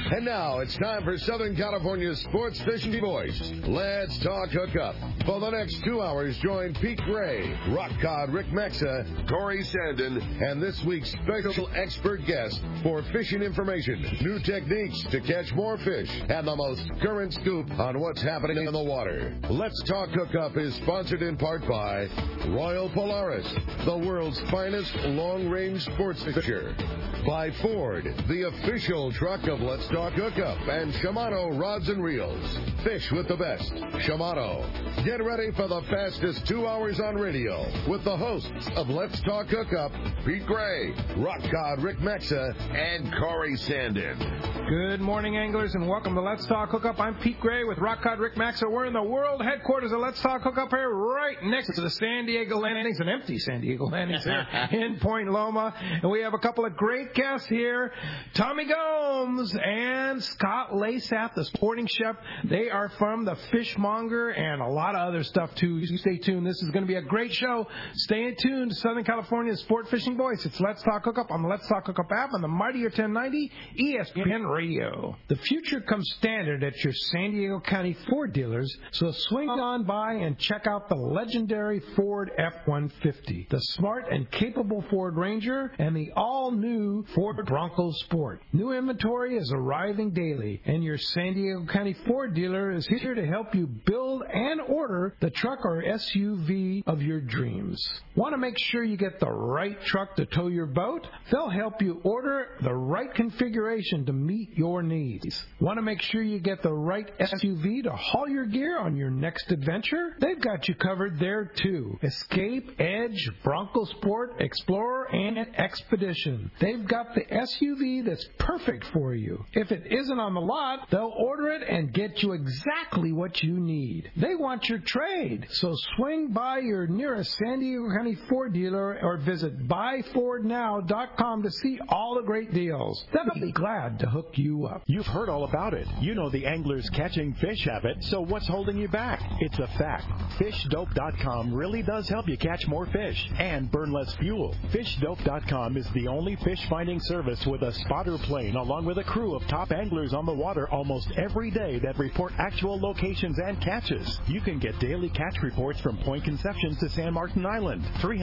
And now it's time for Southern California's sports fishing voice. Let's talk hookup. For the next 2 hours, join Pete Gray, Rock Cod Rick Mexa, Corey Sandin, and this week's special expert guest for fishing information, new techniques to catch more fish, and the most current scoop on what's happening in the water. Let's Talk Hookup is sponsored in part by Royal Polaris, the world's finest long-range sports fisher. By Ford, the official truck of Let's Talk Hookup, and Shimano Rods and Reels. Fish with the best. Shimano. Get ready for the fastest 2 hours on radio with the hosts of Let's Talk Hookup, Pete Gray, Rock Cod Rick Mexa, and Corey Sandin. Good morning, anglers, and welcome to Let's Talk Hookup. I'm Pete Gray with Rock Cod Rick Mexa. We're in the world headquarters of Let's Talk Hookup here, right next to the San Diego Landings, an empty San Diego Landings here in Point Loma. And we have a couple of great guests here, Tommy Gomes and Scott Lasap, the sporting chef. They are from the Fishmonger and a lot of other stuff, too. You stay tuned. This is going to be a great show. Stay tuned to Southern California's sport fishing voice. It's Let's Talk Hookup on the Let's Talk Hookup app on the Mightier 1090 ESPN Radio. The future comes standard at your San Diego County Ford dealers, so swing on by and check out the legendary Ford F-150, the smart and capable Ford Ranger, and the all-new Ford Bronco Sport. New inventory is arriving daily, and your San Diego County Ford dealer is here to help you build and order the truck or SUV of your dreams. Want to make sure you get the right truck to tow your boat? They'll help you order the right configuration to meet your needs. Want to make sure you get the right SUV to haul your gear on your next adventure? They've got you covered there too. Escape, Edge, Bronco Sport, Explorer, and Expedition. They've got the SUV that's perfect for you. If it isn't on the lot, they'll order it and get you exactly what you need. They want your trade, so swing by your nearest San Diego County Ford dealer or visit buyfordnow.com to see all the great deals. They'll be glad to hook you up. You've heard all about it. You know the angler's catching fish habit, so what's holding you back? It's a fact. FishDope.com really does help you catch more fish and burn less fuel. FishDope.com is the only fish finding service with a spotter plane along with a crew of top anglers on the water almost every day that report actual locations and catches. You can get daily catch reports from Point Conception to San Martin Island,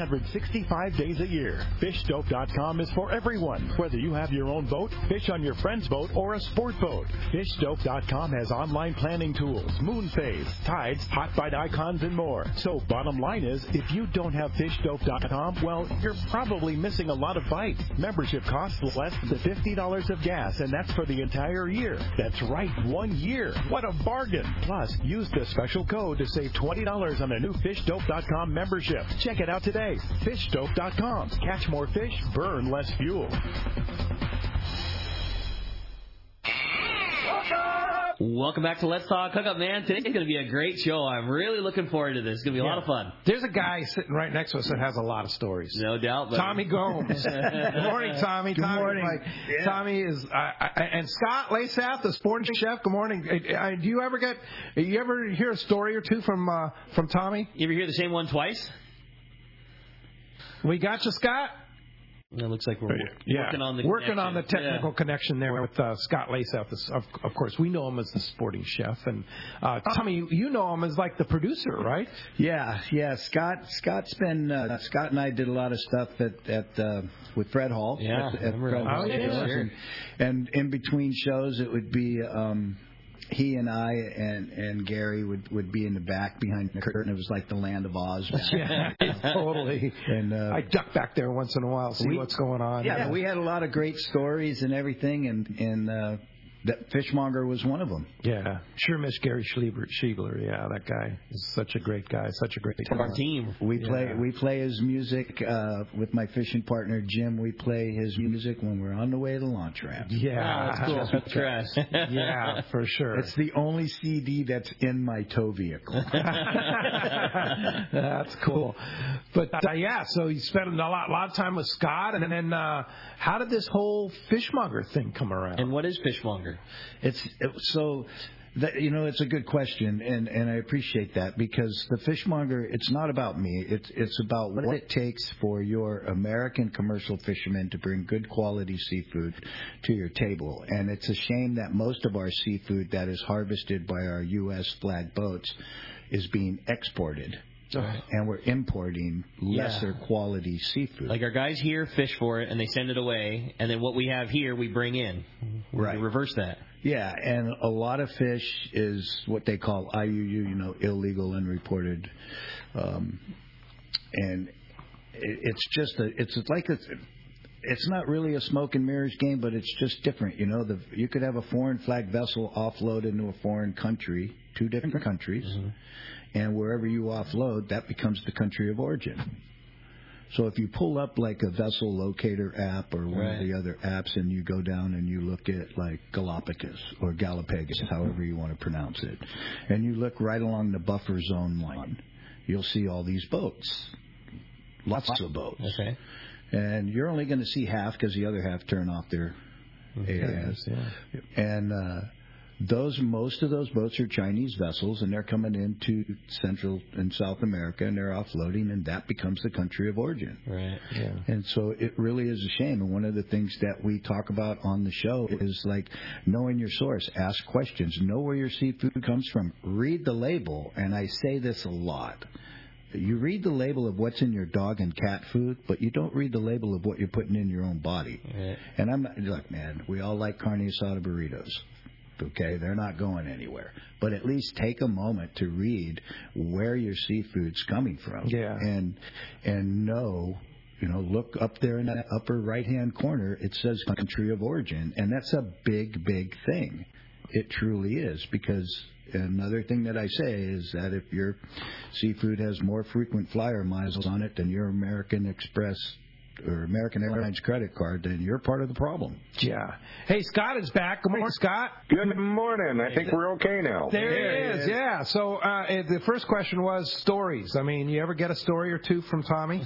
365 days a year. FishDope.com is for everyone, whether you have your own boat, fish on your friend's boat, or a sport boat. FishDope.com has online planning tools, moon phase, tides, hot bite icons, and more. So bottom line is, if you don't have FishDope.com, well, you're probably missing a lot of bites. Membership costs less than $50 of gas, and that's for the entire year. That's right, 1 year. What a bargain. Plus, use the special code to save $20 on a new FishDope.com membership. Check it out today. FishDope.com. Catch more fish, burn less fuel. Welcome back to Let's Talk Hookup, man. Today's going to be a great show. I'm really looking forward to this. It's going to be a lot of fun. There's a guy sitting right next to us that has a lot of stories. No doubt. Buddy. Tommy Gomes. Good morning, Tommy. Good morning. Tommy is, and Scott Lasap, the sporting chef. Good morning. Do you ever hear a story or two from Tommy? You ever hear the same one twice? We got you, Scott. It looks like we're working on the technical connection there with Scott Lasap. Of course, we know him as the sporting chef, and Tommy, you know him as like the producer, right? Yeah. Scott's been Scott and I did a lot of stuff at with Fred Hall. Yeah, at Fred Hall. Sure. And in between shows, it would be. He and I and Gary would be in the back behind the curtain. It was like the Land of Oz. Yeah, totally. And I duck back there once in a while, see what's going on. Yeah, we had a lot of great stories and everything, and that Fishmonger was one of them. Yeah, sure miss Gary Schiebler. Yeah, that guy is such a great guy, such a great our team. We play his music with my fishing partner Jim. We play his music when we're on the way to the launch ramp. Yeah, that's cool. Trash. Yeah, for sure. It's the only CD that's in my tow vehicle. That's cool. But so you spent a lot of time with Scott, and then how did this whole Fishmonger thing come around? And what is Fishmonger? It's a good question, and I appreciate that, because the fishmonger, it's not about me. It's about what it takes for your American commercial fishermen to bring good quality seafood to your table. And it's a shame that most of our seafood that is harvested by our U.S. flag boats is being exported. And we're importing lesser quality seafood. Like our guys here fish for it, and they send it away, and then what we have here we bring in. Right. We reverse that. Yeah, and a lot of fish is what they call IUU, illegal, unreported. And it's not really a smoke and mirrors game, but it's just different. You could have a foreign flag vessel offload into a foreign country, 2 different countries. Mm-hmm. And wherever you offload, that becomes the country of origin. So if you pull up like a vessel locator app or one of the other apps, and you go down and you look at like Galapagos or Galapagos, however you want to pronounce it, and you look right along the buffer zone line, you'll see all these boats, lots of boats. Okay. And you're only going to see half because the other half turn off their AAS. Yeah. And most of those boats are Chinese vessels, and they're coming into Central and South America, and they're offloading, and that becomes the country of origin. Right. Yeah. And so it really is a shame. And one of the things that we talk about on the show is like knowing your source. Ask questions. Know where your seafood comes from. Read the label. And I say this a lot. You read the label of what's in your dog and cat food, but you don't read the label of what you're putting in your own body. Right. And I'm not, look, man, we all like carne asada burritos. Okay, they're not going anywhere. But at least take a moment to read where your seafood's coming from. Yeah. And know, look up there in that upper right-hand corner. It says country of origin, and that's a big, big thing. It truly is, because another thing that I say is that if your seafood has more frequent flyer miles on it than your American Express or American Airlines credit card, then you're part of the problem. Yeah. Hey, Scott is back. Good morning, Scott. Good morning. I think we're okay now. There he is. Yeah. So the first question was stories. I mean, you ever get a story or two from Tommy?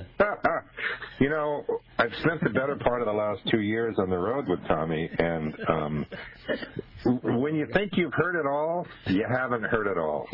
I've spent the better part of the last 2 years on the road with Tommy, and when you think you've heard it all, you haven't heard it all.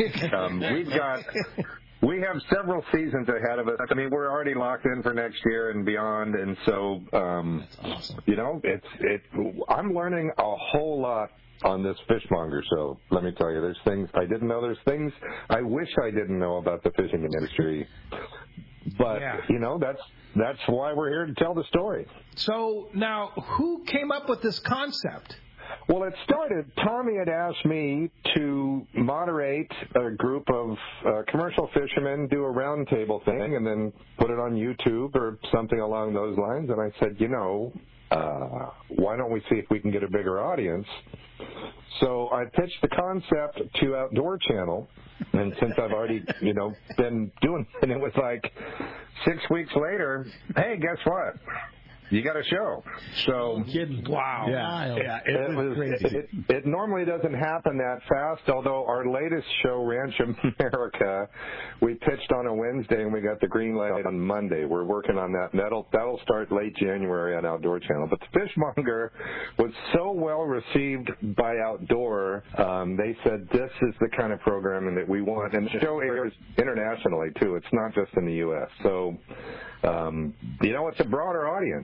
We have several seasons ahead of us. I mean, we're already locked in for next year and beyond, and so, that's awesome. I'm learning a whole lot on this Fishmonger show. Let me tell you, there's things I didn't know. There's things I wish I didn't know about the fishing industry. But, that's why we're here to tell the story. So, now, who came up with this concept? Well, it started, Tommy had asked me to moderate a group of commercial fishermen, do a roundtable thing, and then put it on YouTube or something along those lines. And I said, why don't we see if we can get a bigger audience? So I pitched the concept to Outdoor Channel, and since I've already, been doing it, and it was like 6 weeks later, hey, guess what? You got a show. So wow. Yeah, it was crazy. It normally doesn't happen that fast, although our latest show, Ranch America, we pitched on a Wednesday and we got the green light on Monday. We're working on that. That'll start late January on Outdoor Channel. But the Fishmonger was so well received by Outdoor, they said this is the kind of programming that we want. And the show airs internationally too. It's not just in the U.S. So it's a broader audience.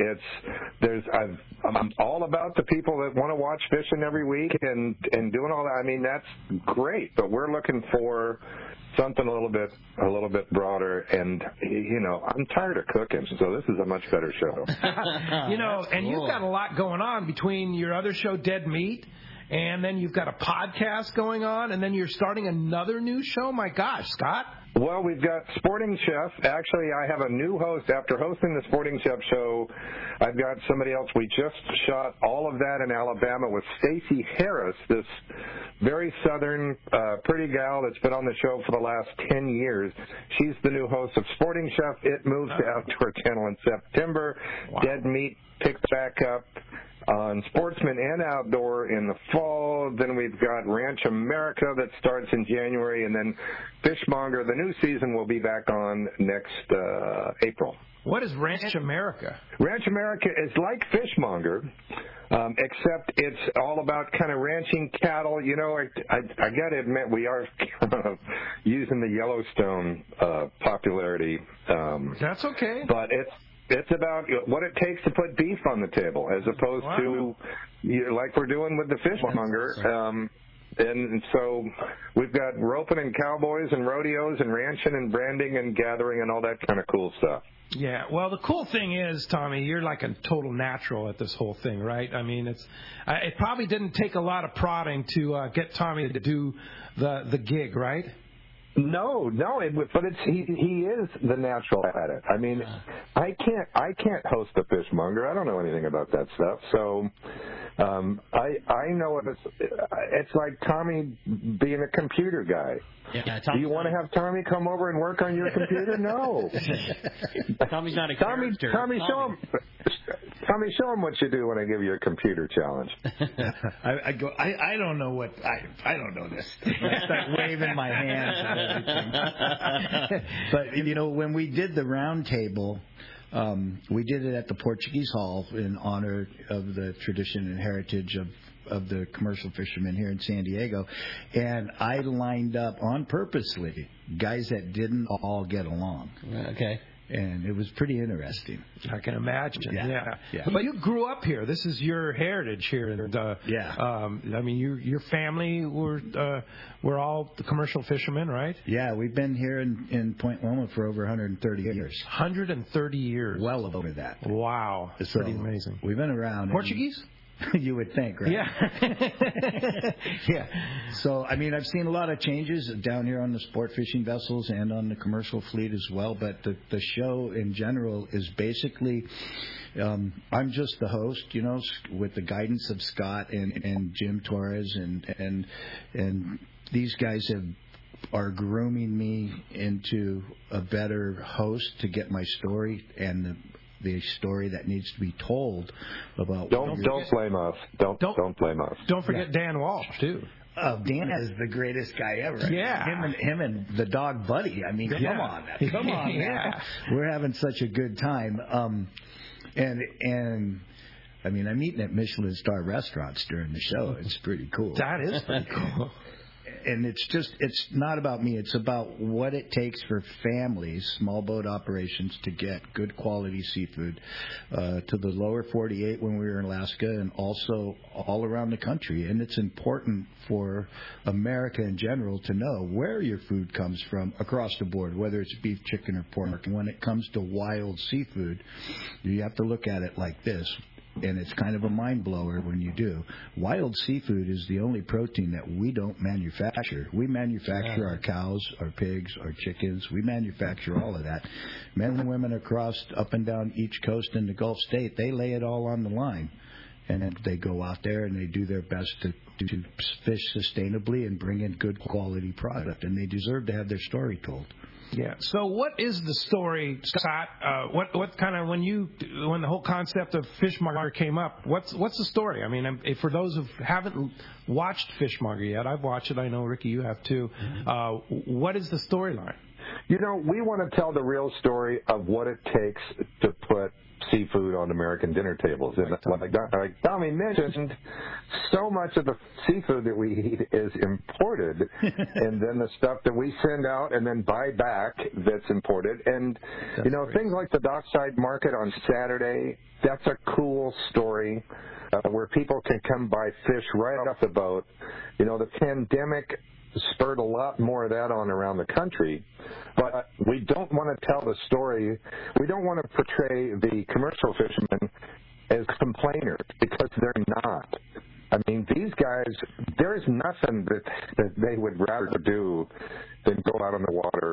I'm all about the people that want to watch fishing every week and doing all that. I mean, that's great, but we're looking for something a little bit broader. And I'm tired of cooking, so this is a much better show. And you've got a lot going on between your other show, Dead Meat, and then you've got a podcast going on, and then you're starting another new show. My gosh, Scott. Well, we've got Sporting Chef. Actually, I have a new host. After hosting the Sporting Chef show, I've got somebody else. We just shot all of that in Alabama with Stacey Harris, this very southern, pretty gal that's been on the show for the last 10 years. She's the new host of Sporting Chef. It moves to Outdoor Channel in September. Wow. Dead Meat picks back up on Sportsman and Outdoor in the fall. Then we've got Ranch America that starts in January, and then Fishmonger, the new season, will be back on next April. What is Ranch America? Ranch America is like Fishmonger, except it's all about kind of ranching cattle. You know, I got to admit we are using the Yellowstone popularity. That's okay. But it's about what it takes to put beef on the table, as opposed to like we're doing with the fishmonger. And so we've got roping and cowboys and rodeos and ranching and branding and gathering and all that kind of cool stuff. Yeah, well, the cool thing is, Tommy, you're like a total natural at this whole thing, right? I mean, it probably didn't take a lot of prodding to get Tommy to do the gig, right? No, but he is the natural at it. I mean, I can't host a fishmonger. I don't know anything about that stuff. So I know it's like Tommy being a computer guy. Yeah, do you want to have Tommy come over and work on your computer? No. Tommy's not a character. Tommy, show him what you do when I give you a computer challenge. I go. I don't know what. I don't know this. I start waving my hands and everything. But you know, when we did the round table, we did it at the Portuguese Hall in honor of the tradition and heritage of the commercial fishermen here in San Diego, and I lined up on purposely guys that didn't all get along. Okay. And it was pretty interesting. I can imagine. Yeah. But you grew up here. This is your heritage here. And, I mean, your family were all the commercial fishermen, right? Yeah, we've been here in Point Loma for over 130 years. 130 years. Well over that. Wow. It's pretty amazing. We've been around. Portuguese? You would think, right? Yeah. Yeah. So, I mean, I've seen a lot of changes down here on the sport fishing vessels and on the commercial fleet as well. But the show in general is basically, I'm just the host, you know, with the guidance of Scott and Jim Torres, and these guys are grooming me into a better host to get my story and the story that needs to be told about. Don't blame us. Don't blame us. Don't forget Dan Walsh too. Dan is the greatest guy ever. Yeah. Him and the dog Buddy. I mean, come on, man. Yeah. We're having such a good time. And I mean, I'm eating at Michelin star restaurants during the show. It's pretty cool. That is pretty cool. And it's not about me. It's about what it takes for families, small boat operations, to get good quality seafood to the lower 48 when we were in Alaska, and also all around the country. And it's important for America in general to know where your food comes from across the board, whether it's beef, chicken, or pork. And when it comes to wild seafood, you have to look at it like this. And it's kind of a mind blower when you do. Wild seafood is the only protein that we don't manufacture. We manufacture our cows, our pigs, our chickens. We manufacture all of that. Men and women across up and down each coast in the Gulf State, they lay it all on the line. And they go out there and they do their best to fish sustainably and bring in good quality product. And they deserve to have their story told. Yeah. So what is the story, Scott? What kind of when the whole concept of Fishmonger came up? What's the story? I mean, for those who haven't watched Fishmonger yet, I've watched it. I know Ricky, you have too. What is the storyline? You know, we want to tell the real story of what it takes to put seafood on American dinner tables. And like Tommy mentioned, so much of the seafood that we eat is imported, and then the stuff that we send out and then buy back that's imported. And, you know, things like the dockside market on Saturday, that's a cool story where people can come buy fish right off the boat. You know, the pandemic spurred a lot more of that on around the country, but we don't want to tell the story. We don't want to portray the commercial fishermen as complainers, because they're not. I mean, these guys, there's nothing that they would rather do than go out on the water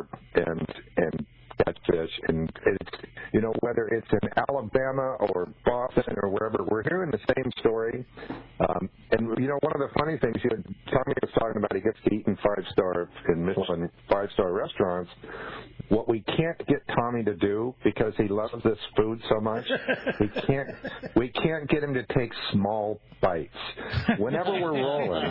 and catch fish. And it's, you know, whether it's in Alabama or Boston or wherever, we're hearing the same story. And, you know, one of the funny things, Tommy was talking about, he gets to eat in Michelin 5-star restaurants. what we can't get Tommy to do, because he loves this food so much, we can't get him to take small bites. Whenever we're rolling,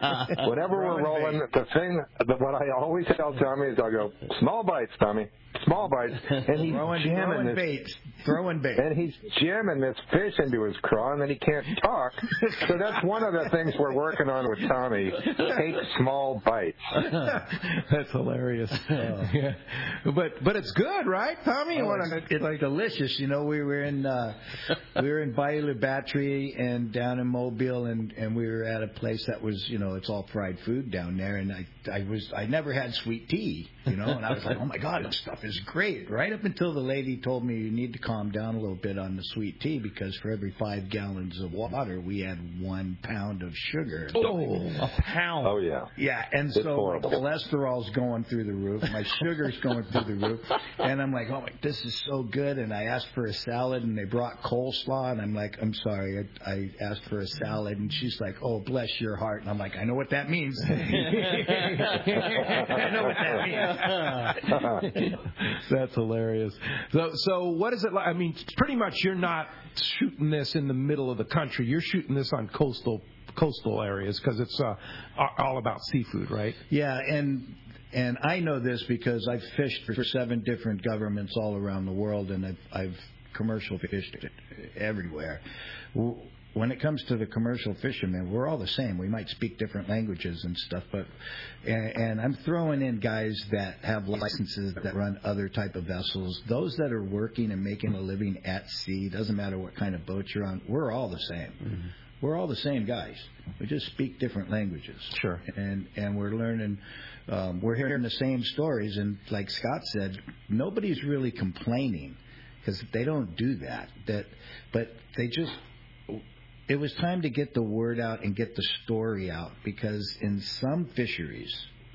the thing that what I always tell Tommy is, I'll go, small bites, Tommy, small bites, and he's throwing bait, and he's jamming this fish into his craw, and then he can't talk. So that's one of the things we're working on with Tommy. Take small bites. That's hilarious. Yeah. But it's good, right, Tommy? It's delicious. You know, we were in Bayou La Batterie and down in Mobile, and we were at a place that was, you know, it's all fried food down there, and I never had sweet tea, you know, and I was like, oh my God, this stuff is great. Right up until the lady told me you need to calm down a little bit on the sweet tea, because for every 5 gallons of water we had 1 pound of sugar. Oh, a pound. Oh yeah. Yeah, and it's so horrible. my cholesterol's going through the roof, my sugar's going through the roof, and I'm like, oh my, this is so good. And I asked for a salad, and they brought coleslaw, and I'm like, I'm sorry, I asked for a salad, and she's like, oh, bless your heart, and I'm like, I know what that means. I know what that means. That's hilarious. So what is it like? I mean, pretty much you're not shooting this in the middle of the country. You're shooting this on coastal areas, because it's all about seafood, right? Yeah, and I know this because I've fished for 7 different governments all around the world, and I've commercial fished everywhere. When it comes to the commercial fishermen, we're all the same. We might speak different languages and stuff, and I'm throwing in guys that have licenses that run other type of vessels. Those that are working and making a living at sea, doesn't matter what kind of boat you're on, we're all the same. Mm-hmm. We're all the same guys. We just speak different languages. Sure. And we're learning. We're hearing the same stories, and like Scott said, nobody's really complaining, because they don't do that. But they just. It was time to get the word out and get the story out, because in some fisheries,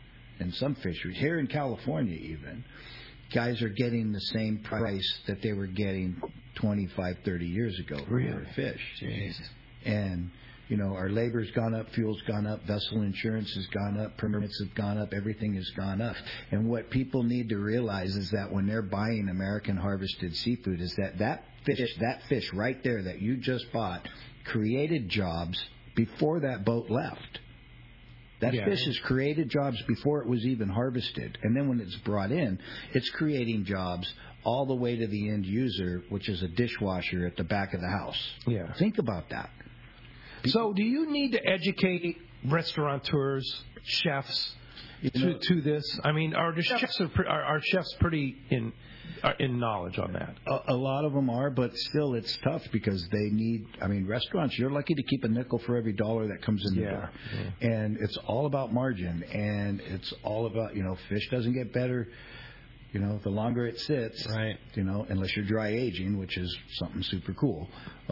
here in California even, guys are getting the same price that they were getting 25, 30 years ago for fish. Jesus. And, you know, our labor's gone up, fuel's gone up, vessel insurance has gone up, permits have gone up, everything has gone up. And what people need to realize is that when they're buying American harvested seafood, is that fish right there that you just bought created jobs before that boat left. That fish has created jobs before it was even harvested. And then when it's brought in, it's creating jobs all the way to the end user, which is a dishwasher at the back of the house. Yeah. Think about that. So do you need to educate restaurateurs, chefs, to this? I mean, are chefs pretty in knowledge on that? A lot of them are, but still it's tough, because they need, I mean, restaurants, you're lucky to keep a nickel for every dollar that comes in the door. Yeah. And it's all about margin, and it's all about, you know, fish doesn't get better, you know, the longer it sits. Right. You know, unless you're dry aging, which is something super cool.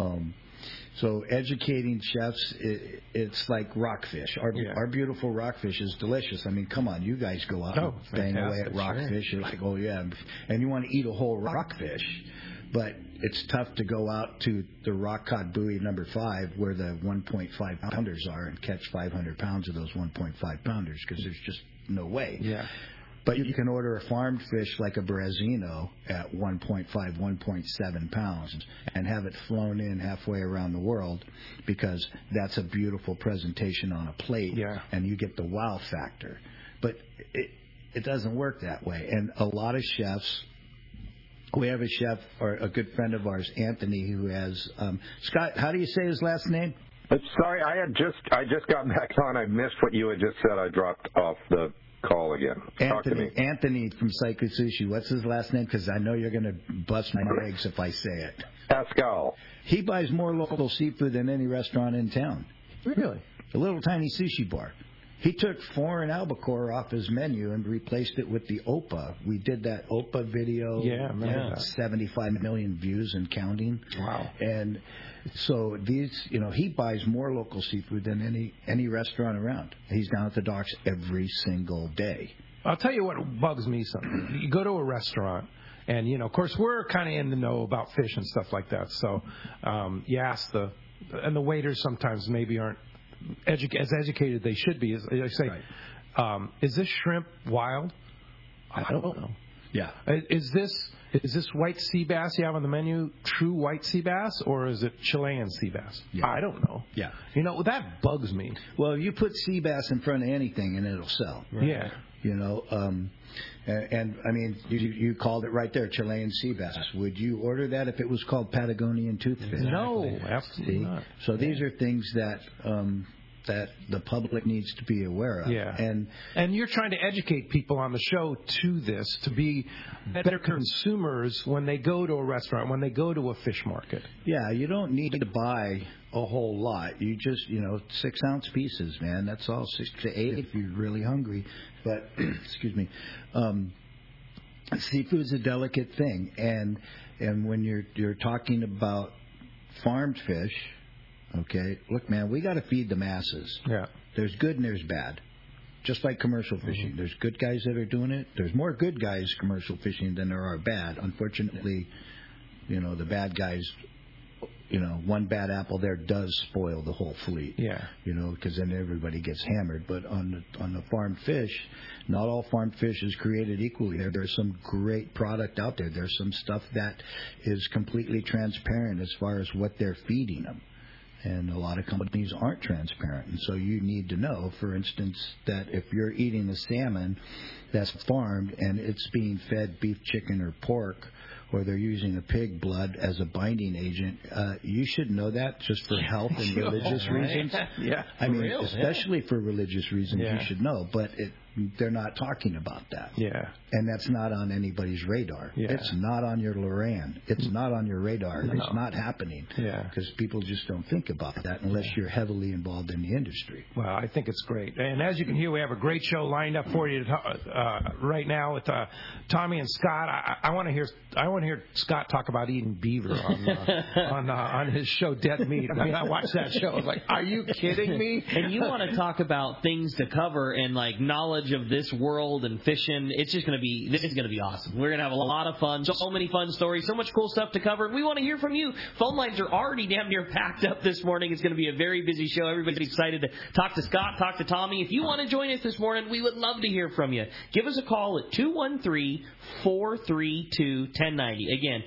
So educating chefs, it's like rockfish. Our beautiful rockfish is delicious. I mean, come on, you guys go out and bang away at rockfish. Sure. You're like, oh yeah, and you want to eat a whole rockfish, but it's tough to go out to the rock cod buoy number 5 where the 1.5 pounders are and catch 500 pounds of those 1.5 pounders, because there's just no way. Yeah. But you can order a farmed fish like a Brazino at 1.5, 1.7 pounds and have it flown in halfway around the world, because that's a beautiful presentation on a plate, and you get the wow factor. But it doesn't work that way. And a lot of chefs, we have a chef, or a good friend of ours, Anthony, who has, Scott, how do you say his last name? Sorry, I just got back on. I missed what you had just said. I dropped off the call again. Talk to me. Anthony from Psycho Sushi. What's his last name? Because I know you're going to bust my legs if I say it. Pascal. He buys more local seafood than any restaurant in town. Really? A little tiny sushi bar. He took foreign albacore off his menu and replaced it with the Opa. We did that Opa video. Yeah, man. 75 million views and counting. Wow. And so these, you know, he buys more local seafood than any restaurant around. He's down at the docks every single day. I'll tell you what bugs me something. You go to a restaurant, and, you know, of course, we're kind of in the know about fish and stuff like that. So you ask the waiters sometimes maybe aren't as educated they should be. As they say, is this shrimp wild? I don't know. Yeah. Is this white sea bass you have on the menu true white sea bass, or is it Chilean sea bass? Yeah. I don't know. Yeah. That bugs me. Well, you put sea bass in front of anything and it'll sell. Right? Yeah. And I mean, you called it right there, Chilean sea bass. Would you order that if it was called Patagonian toothfish? No, absolutely not. So these are things that the public needs to be aware of. Yeah. And you're trying to educate people on the show to this, to be better consumers when they go to a restaurant, when they go to a fish market. Yeah, you don't need to buy a whole lot. You just, 6-ounce pieces, man. That's all, 6 to 8 if you're really hungry. But, excuse me, seafood's a delicate thing. And when you're talking about farmed fish, okay, look, man, we got to feed the masses. Yeah. There's good and there's bad. Just like commercial fishing. Mm-hmm. There's good guys that are doing it. There's more good guys commercial fishing than there are bad. Unfortunately, the bad guys, one bad apple there does spoil the whole fleet. Yeah. Because then everybody gets hammered. But on the farmed fish, not all farmed fish is created equally. There's some great product out there. There's some stuff that is completely transparent as far as what they're feeding them. And a lot of companies aren't transparent. And so you need to know, for instance, that if you're eating a salmon that's farmed and it's being fed beef, chicken, or pork, or they're using a pig blood as a binding agent, you should know that just for health and religious reasons. Yeah, I mean, especially for religious reasons, you should know. But they're not talking about that. Yeah. And that's not on anybody's radar. Yeah. It's not on your Loran. It's not on your radar. No. It's not happening. Yeah. Because people just don't think about that unless you're heavily involved in the industry. Well, I think it's great. And as you can hear, we have a great show lined up for you right now with Tommy and Scott. I want to hear Scott talk about eating beaver on his show Dead Meat. I mean, I watched that show. I was like, are you kidding me? And you want to talk about things to cover and knowledge of this world and fishing. This is going to be awesome. We're going to have a lot of fun. So many fun stories. So much cool stuff to cover. And we want to hear from you. Phone lines are already damn near packed up this morning. It's going to be a very busy show. Everybody's excited to talk to Scott, talk to Tommy. If you want to join us this morning, we would love to hear from you. Give us a call at 213-432-1090. Again,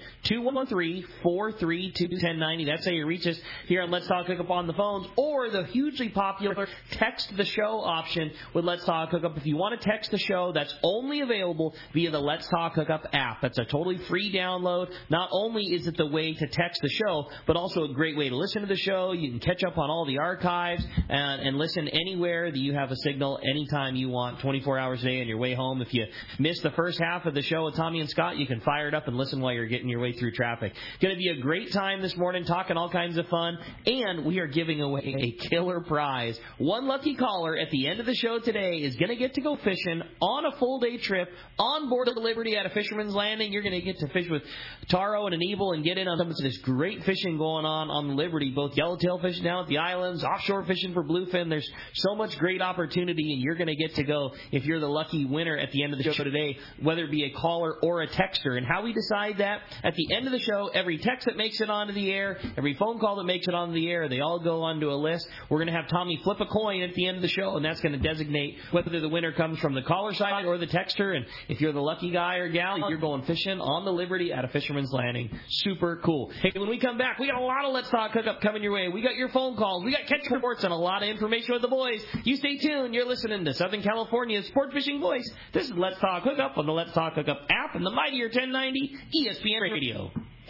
213-432-1090. That's how you reach us here on Let's Talk Hookup on the phones, or the hugely popular text the show option with Let's Talk Hookup. If you want to text the show, that's only available via the Let's Talk Hookup app. That's a totally free download. Not only is it the way to text the show, but also a great way to listen to the show. You can catch up on all the archives and listen anywhere that you have a signal anytime you want, 24 hours a day on your way home. If you missed the first half of the show with Tommy and Scott, you can fire it up and listen while you're getting your way through traffic. Going to be a great time this morning, talking all kinds of fun, and we are giving away a killer prize. One lucky caller at the end of the show today is going to get to go fishing on a full-day trip on board the Liberty at a Fisherman's Landing. You're going to get to fish with Taro and Anibal and get in on some of this great fishing going on the Liberty, both yellowtail fishing down at the islands, offshore fishing for bluefin. There's so much great opportunity, and you're going to get to go if you're the lucky winner at the end of the show today, whether it be a caller or a texter. And how we decide that, at the end of the show, every text that makes it onto the air, every phone call that makes it onto the air, they all go onto a list. We're going to have Tommy flip a coin at the end of the show, and that's going to designate whether the winner comes from the caller side or the texter. And if you're the lucky guy or gal, you're going fishing on the Liberty at a Fisherman's Landing. Super cool. Hey, when we come back, we got a lot of Let's Talk Hookup coming your way. We got your phone calls. We got catch reports and a lot of information with the boys. You stay tuned. You're listening to Southern California's Sport Fishing Voice. This is Let's Talk Hookup on the Let's Talk Hookup app and the mightier 1090 ESPN Radio.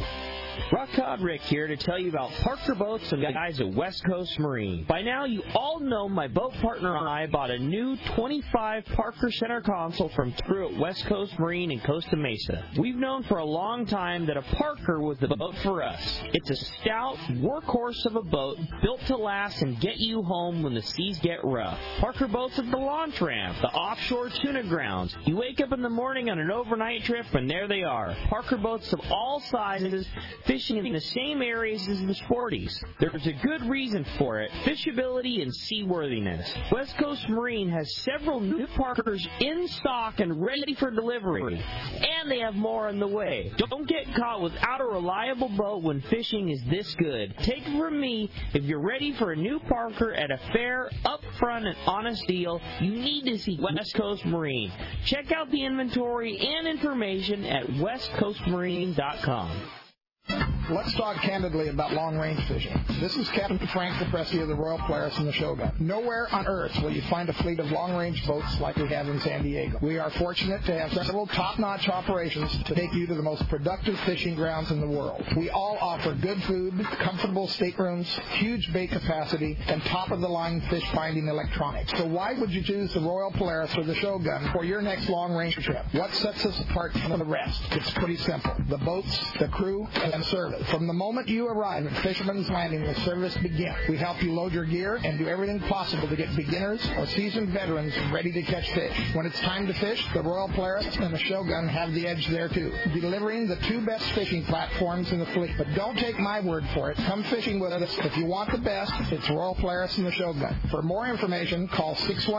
Rock Cod Rick here to tell you about Parker Boats and the guys at West Coast Marine. By now, you all know my boat partner and I bought a new 25 Parker center console from crew at West Coast Marine in Costa Mesa. We've known for a long time that a Parker was the boat for us. It's a stout workhorse of a boat built to last and get you home when the seas get rough. Parker Boats at the launch ramp, the offshore tuna grounds. You wake up in the morning on an overnight trip and there they are. Parker Boats of all sizes, fishing in the same areas as the sporties. There's a good reason for it: fishability and seaworthiness. West Coast Marine has several new Parkers in stock and ready for delivery, and they have more on the way. Don't get caught without a reliable boat when fishing is this good. Take it from me, if you're ready for a new Parker at a fair, upfront, and honest deal, you need to see West Coast Marine. Check out the inventory and information at westcoastmarine.com. Let's talk candidly about long-range fishing. This is Captain Frank Depresti of the Royal Polaris and the Shogun. Nowhere on Earth will you find a fleet of long-range boats like we have in San Diego. We are fortunate to have several top-notch operations to take you to the most productive fishing grounds in the world. We all offer good food, comfortable staterooms, huge bait capacity, and top-of-the-line fish-finding electronics. So why would you choose the Royal Polaris or the Shogun for your next long-range trip? What sets us apart from the rest? It's pretty simple. The boats, the crew, and the service. From the moment you arrive at Fisherman's Landing, the service begins. We help you load your gear and do everything possible to get beginners or seasoned veterans ready to catch fish. When it's time to fish, the Royal Polaris and the Shogun have the edge there too, delivering the two best fishing platforms in the fleet. But don't take my word for it. Come fishing with us. If you want the best, it's Royal Polaris and the Shogun. For more information, call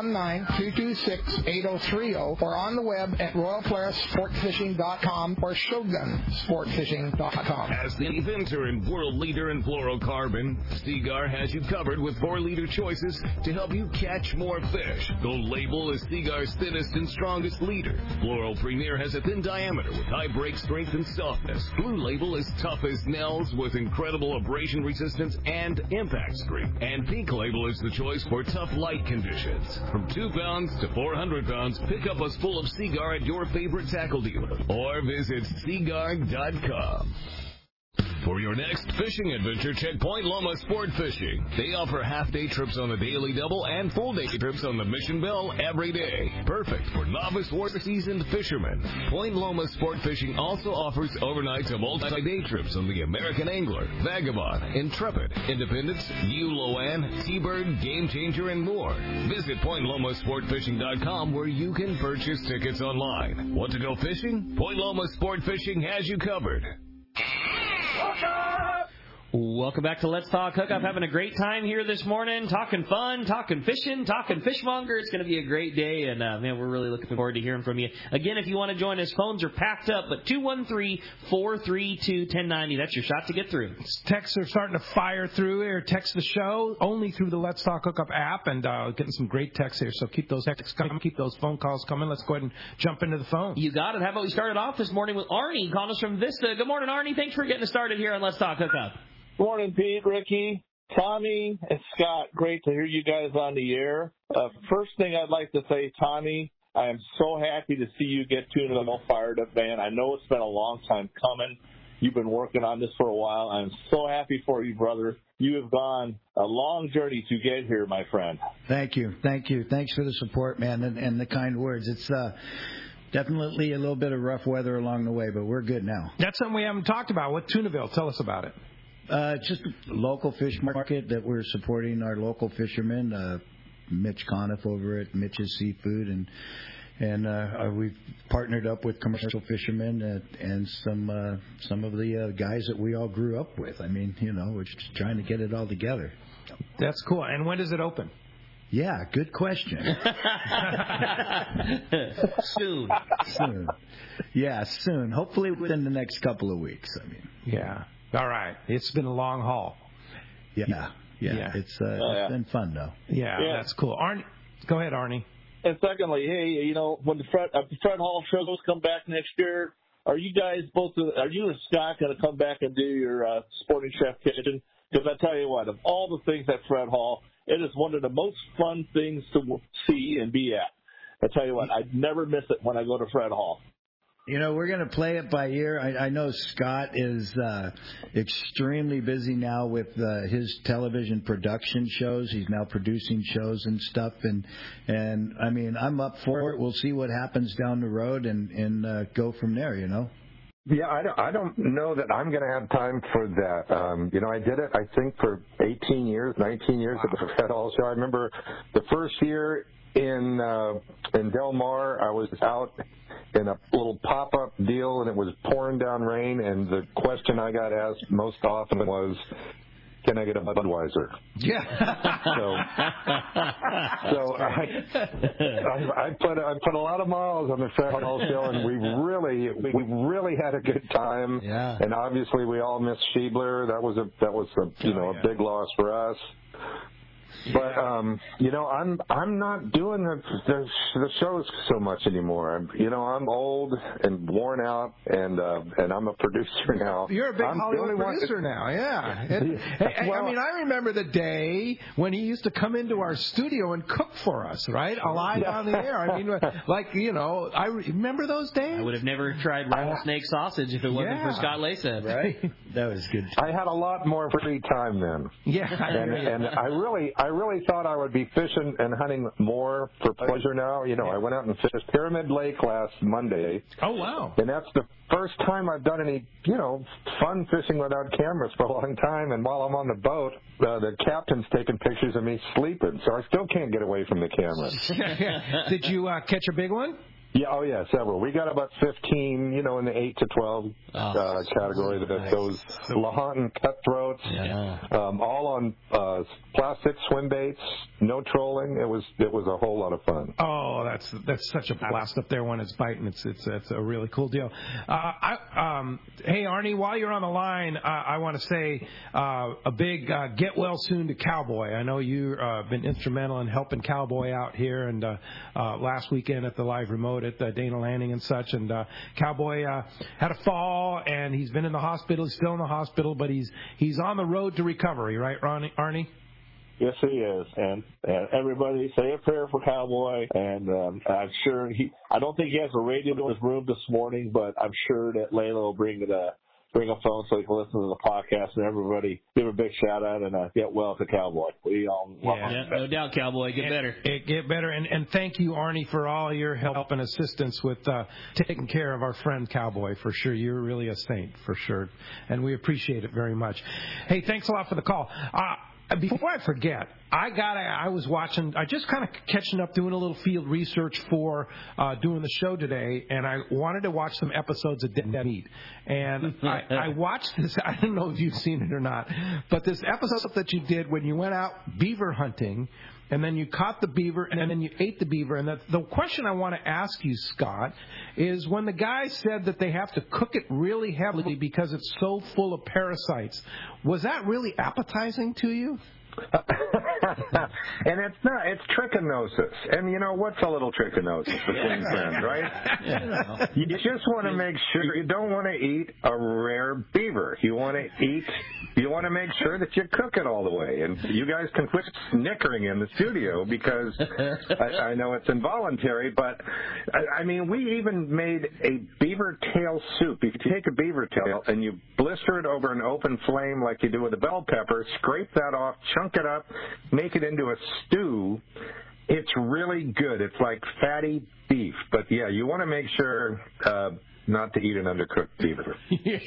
619-226-8030 or on the web at royalpolarissportfishing.com or shogunsportfishing.com. As the inventor and world leader in fluorocarbon, Seaguar has you covered with 4-liter choices to help you catch more fish. Gold Label is Seaguar's thinnest and strongest leader. Fluoro Premier has a thin diameter with high break strength and softness. Blue Label is tough as nails with incredible abrasion resistance and impact screen. And Pink Label is the choice for tough light conditions. From 2 pounds to 400 pounds, pick up a spool of Seaguar at your favorite tackle dealer or visit Seaguar.com. For your next fishing adventure, check Point Loma Sport Fishing. They offer half-day trips on the Daily Double and full-day trips on the Mission Belle every day. Perfect for novice or seasoned fishermen. Point Loma Sport Fishing also offers overnight to multi-day trips on the American Angler, Vagabond, Intrepid, Independence, ULOAN, Seabird, Game Changer, and more. Visit PointLomaSportFishing.com where you can purchase tickets online. Want to go fishing? Point Loma Sport Fishing has you covered. Welcome back to Let's Talk Hookup. Having a great time here this morning, talking fun, talking fishing, talking fishmonger. It's going to be a great day, and man, we're really looking forward to hearing from you. Again, if you want to join us, phones are packed up, but 213-432-1090. That's your shot to get through. Texts are starting to fire through here. Text the show only through the Let's Talk Hookup app, and getting some great texts here. So keep those texts coming, keep those phone calls coming. Let's go ahead and jump into the phone. You got it. How about we started off this morning with Arnie calling us from Vista. Good morning, Arnie. Thanks for getting us started here on Let's Talk Hookup. Good morning, Pete, Ricky, Tommy, and Scott. Great to hear you guys on the air. First thing I'd like to say, Tommy, I am so happy to see you get tuned to the Mo Fired Up Band. I know it's been a long time coming. You've been working on this for a while. I'm so happy for you, brother. You have gone a long journey to get here, my friend. Thank you. Thank you. Thanks for the support, man, and the kind words. It's definitely a little bit of rough weather along the way, but we're good now. That's something we haven't talked about. What Tunaville? Tell us about it. Just a local fish market that we're supporting our local fishermen. Mitch Conniff over at Mitch's Seafood, and we've partnered up with commercial fishermen and some of the guys that we all grew up with. I mean, you know, we're just trying to get it all together. That's cool. And when does it open? Yeah, good question. Soon. Yeah, soon. Hopefully within the next couple of weeks. I mean. Yeah. All right. It's been a long haul. Yeah. It's been fun, though. Yeah, that's cool. Arnie, go ahead, Arnie. And secondly, hey, you know, when the Fred Hall shows come back next year, are you and Scott going to come back and do your Sporting Chef Kitchen? Because I tell you what, of all the things at Fred Hall, it is one of the most fun things to see and be at. I tell you what, I'd never miss it when I go to Fred Hall. You know, we're going to play it by ear. I know Scott is extremely busy now with his television production shows. He's now producing shows and stuff. And I mean, I'm up for it. We'll see what happens down the road and go from there, you know. Yeah, I don't know that I'm going to have time for that. You know, I did it, I think, for 19 years at the Fred Hall show. I remember the first year in Del Mar. I was out in a little pop-up deal, and it was pouring down rain, and the question I got asked most often was, can I get a Budweiser? Yeah. So I put a lot of miles on the Fred Hall show, and we really had a good time. Yeah. And obviously we all missed Schiebler. That was a a big loss for us. But I'm not doing the shows so much anymore. I'm old and worn out, and I'm a producer now. You're a big Hollywood producer now, yeah. I remember the day when he used to come into our studio and cook for us, right? Live on the air. I mean, I remember those days. I would have never tried rattlesnake sausage if it wasn't for Scott Lacey, right? That was good. I had a lot more free time then. Yeah. And I really thought I would be fishing and hunting more for pleasure now. I went out and fished Pyramid Lake last Monday. Oh, wow. And that's the first time I've done any, fun fishing without cameras for a long time. And while I'm on the boat, the captain's taking pictures of me sleeping, so I still can't get away from the camera. Did you catch a big one? Yeah, several. We got about 15, in the 8 to 12 category. Those Lahontan cutthroats, all on plastic swim baits, no trolling. It was a whole lot of fun. Oh, that's such a blast up there when it's biting. It's a really cool deal. Hey, Arnie, while you're on the line, I want to say a big get well soon to Cowboy. I know you've been instrumental in helping Cowboy out here, and last weekend at the live remote at Dana Landing and such, and Cowboy had a fall, and he's been in the hospital. He's still in the hospital, but he's on the road to recovery, right, Arnie? Yes, he is, and everybody say a prayer for Cowboy, and I'm sure I don't think he has a radio in his room this morning, but I'm sure that Layla will bring a phone so he can listen to the podcast, and everybody give a big shout out and get well to Cowboy. We all love him. No doubt, Cowboy. Get better. Get better. And thank you, Arnie, for all your help and assistance with taking care of our friend Cowboy, for sure. You're really a saint, for sure. And we appreciate it very much. Hey, thanks a lot for the call. Before I forget, I was watching, I just kind of catching up, doing a little field research for doing the show today, and I wanted to watch some episodes of Dead Meat. And I watched this, I don't know if you've seen it or not, but this episode that you did when you went out beaver hunting, and then you caught the beaver, and then you ate the beaver. And the question I want to ask you, Scott, is when the guy said that they have to cook it really heavily because it's so full of parasites, was that really appetizing to you? And it's trichinosis. And what's a little trichinosis between friends, right? You just want to make sure you don't want to eat a rare beaver. You want to make sure that you cook it all the way. And you guys can quit snickering in the studio because I know it's involuntary, but we even made a beaver tail soup. If you take a beaver tail and you blister it over an open flame like you do with a bell pepper, scrape that off, chunk it up, make it into a stew. It's really good. It's like fatty beef. But, yeah, you want to make sure not to eat an undercooked beaver. Yeah.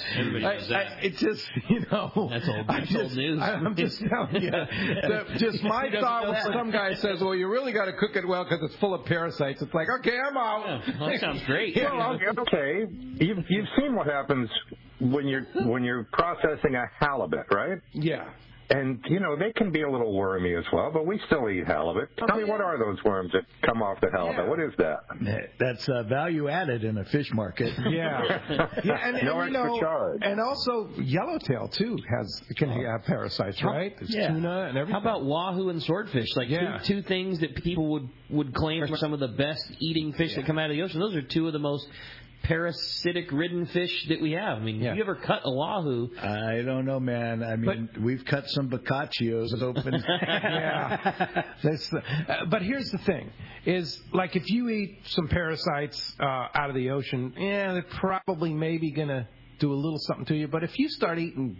It just, That's old news. I'm just telling you. Just my thought when some guy says, well, you really got to cook it well because it's full of parasites. It's like, okay, I'm out. Yeah, well, that sounds great. Well, okay. You've seen what happens when you're processing a halibut, right? Yeah. And, they can be a little wormy as well, but we still eat halibut. Tell me, what are those worms that come off the halibut? Yeah. What is that? That's value added in a fish market. Yeah. No extra charge. And also yellowtail, too, can have parasites, right? There's tuna and everything. How about wahoo and swordfish? Two things that people would claim are some of the best eating fish that come out of the ocean. Those are two of the most parasitic-ridden fish that we have. Have you ever cut a wahoo? I don't know, man. We've cut some boccaccios open. Yeah. But here's the thing, is like if you eat some parasites out of the ocean, they're probably maybe going to do a little something to you. But if you start eating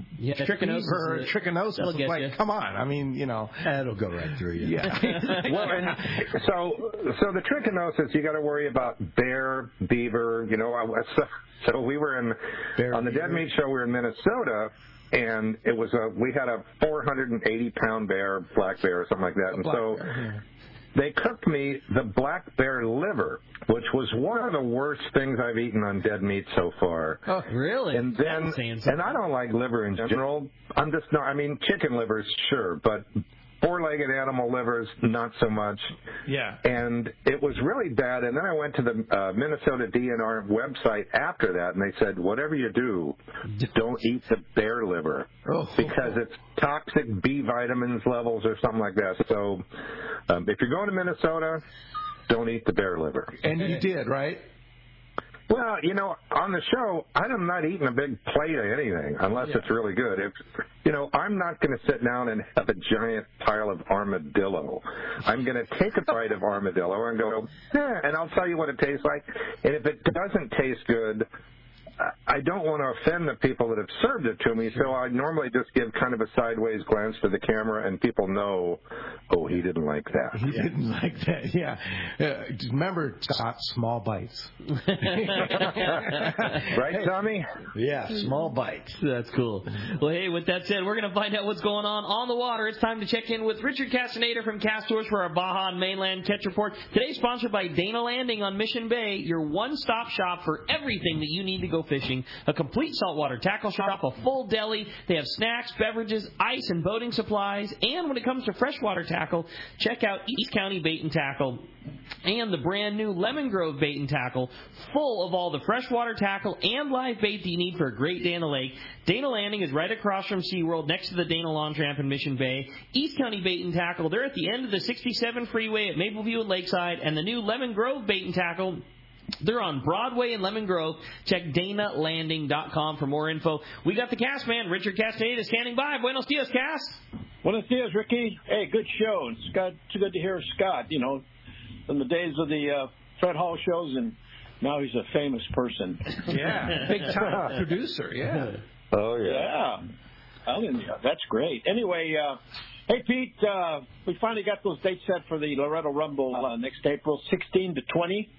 trichinosis, it's like, come on. That'll go right through you. Yeah. Well, and so the trichinosis, you got to worry about bear, beaver. So we were on the Dead Meat show. We were in Minnesota, and we had a 480-pound bear, black bear, or something like that, and so. they cooked me the black bear liver, which was one of the worst things I've eaten on dead meat so far. Oh, really? And then, and I don't like liver in general. I'm just not. I mean, chicken livers, sure, but four-legged animal livers, not so much. Yeah. And it was really bad. And then I went to the Minnesota DNR website after that, and they said, whatever you do, don't eat the bear liver because it's toxic B vitamins levels or something like that. So if you're going to Minnesota, don't eat the bear liver. And you did, right? Well, you know, on the show, I'm not eating a big plate of anything unless it's really good. I'm not going to sit down and have a giant pile of armadillo. I'm going to take a bite of armadillo and go, and I'll tell you what it tastes like. And if it doesn't taste good, I don't want to offend the people that have served it to me, so I normally just give kind of a sideways glance to the camera, and people know, oh, he didn't like that. He didn't like that, yeah. Remember, Scott, small bites. Right, Tommy? Yeah, small bites. That's cool. Well, hey, with that said, we're going to find out what's going on the water. It's time to check in with Richard Castaneda from Cast Tours for our Baja and Mainland Catch Report. Today sponsored by Dana Landing on Mission Bay, your one-stop shop for everything that you need to go fishing. A complete saltwater tackle shop, a full deli. They have snacks, beverages, ice, and boating supplies. And when it comes to freshwater tackle, check out East County Bait and Tackle and the brand new Lemon Grove Bait and Tackle, full of all the freshwater tackle and live bait that you need for a great day on the lake. Dana Landing is right across from SeaWorld, next to the Dana Launch Ramp in Mission Bay. East County Bait and Tackle, they're at the end of the 67 freeway at Mapleview and Lakeside. And the new Lemon Grove Bait and Tackle, they're on Broadway in Lemon Grove. Check DanaLanding.com for more info. We got the cast man, Richard Castaneda, standing by. Buenos dias, cast. Buenos dias, Ricky. Hey, good show. It's good to hear Scott, in the days of the Fred Hall shows, and now he's a famous person. Yeah, big-time producer, yeah. Oh, yeah. Yeah. That's great. Anyway, hey, Pete, we finally got those dates set for the Loretto Rumble next April, 16 to 20.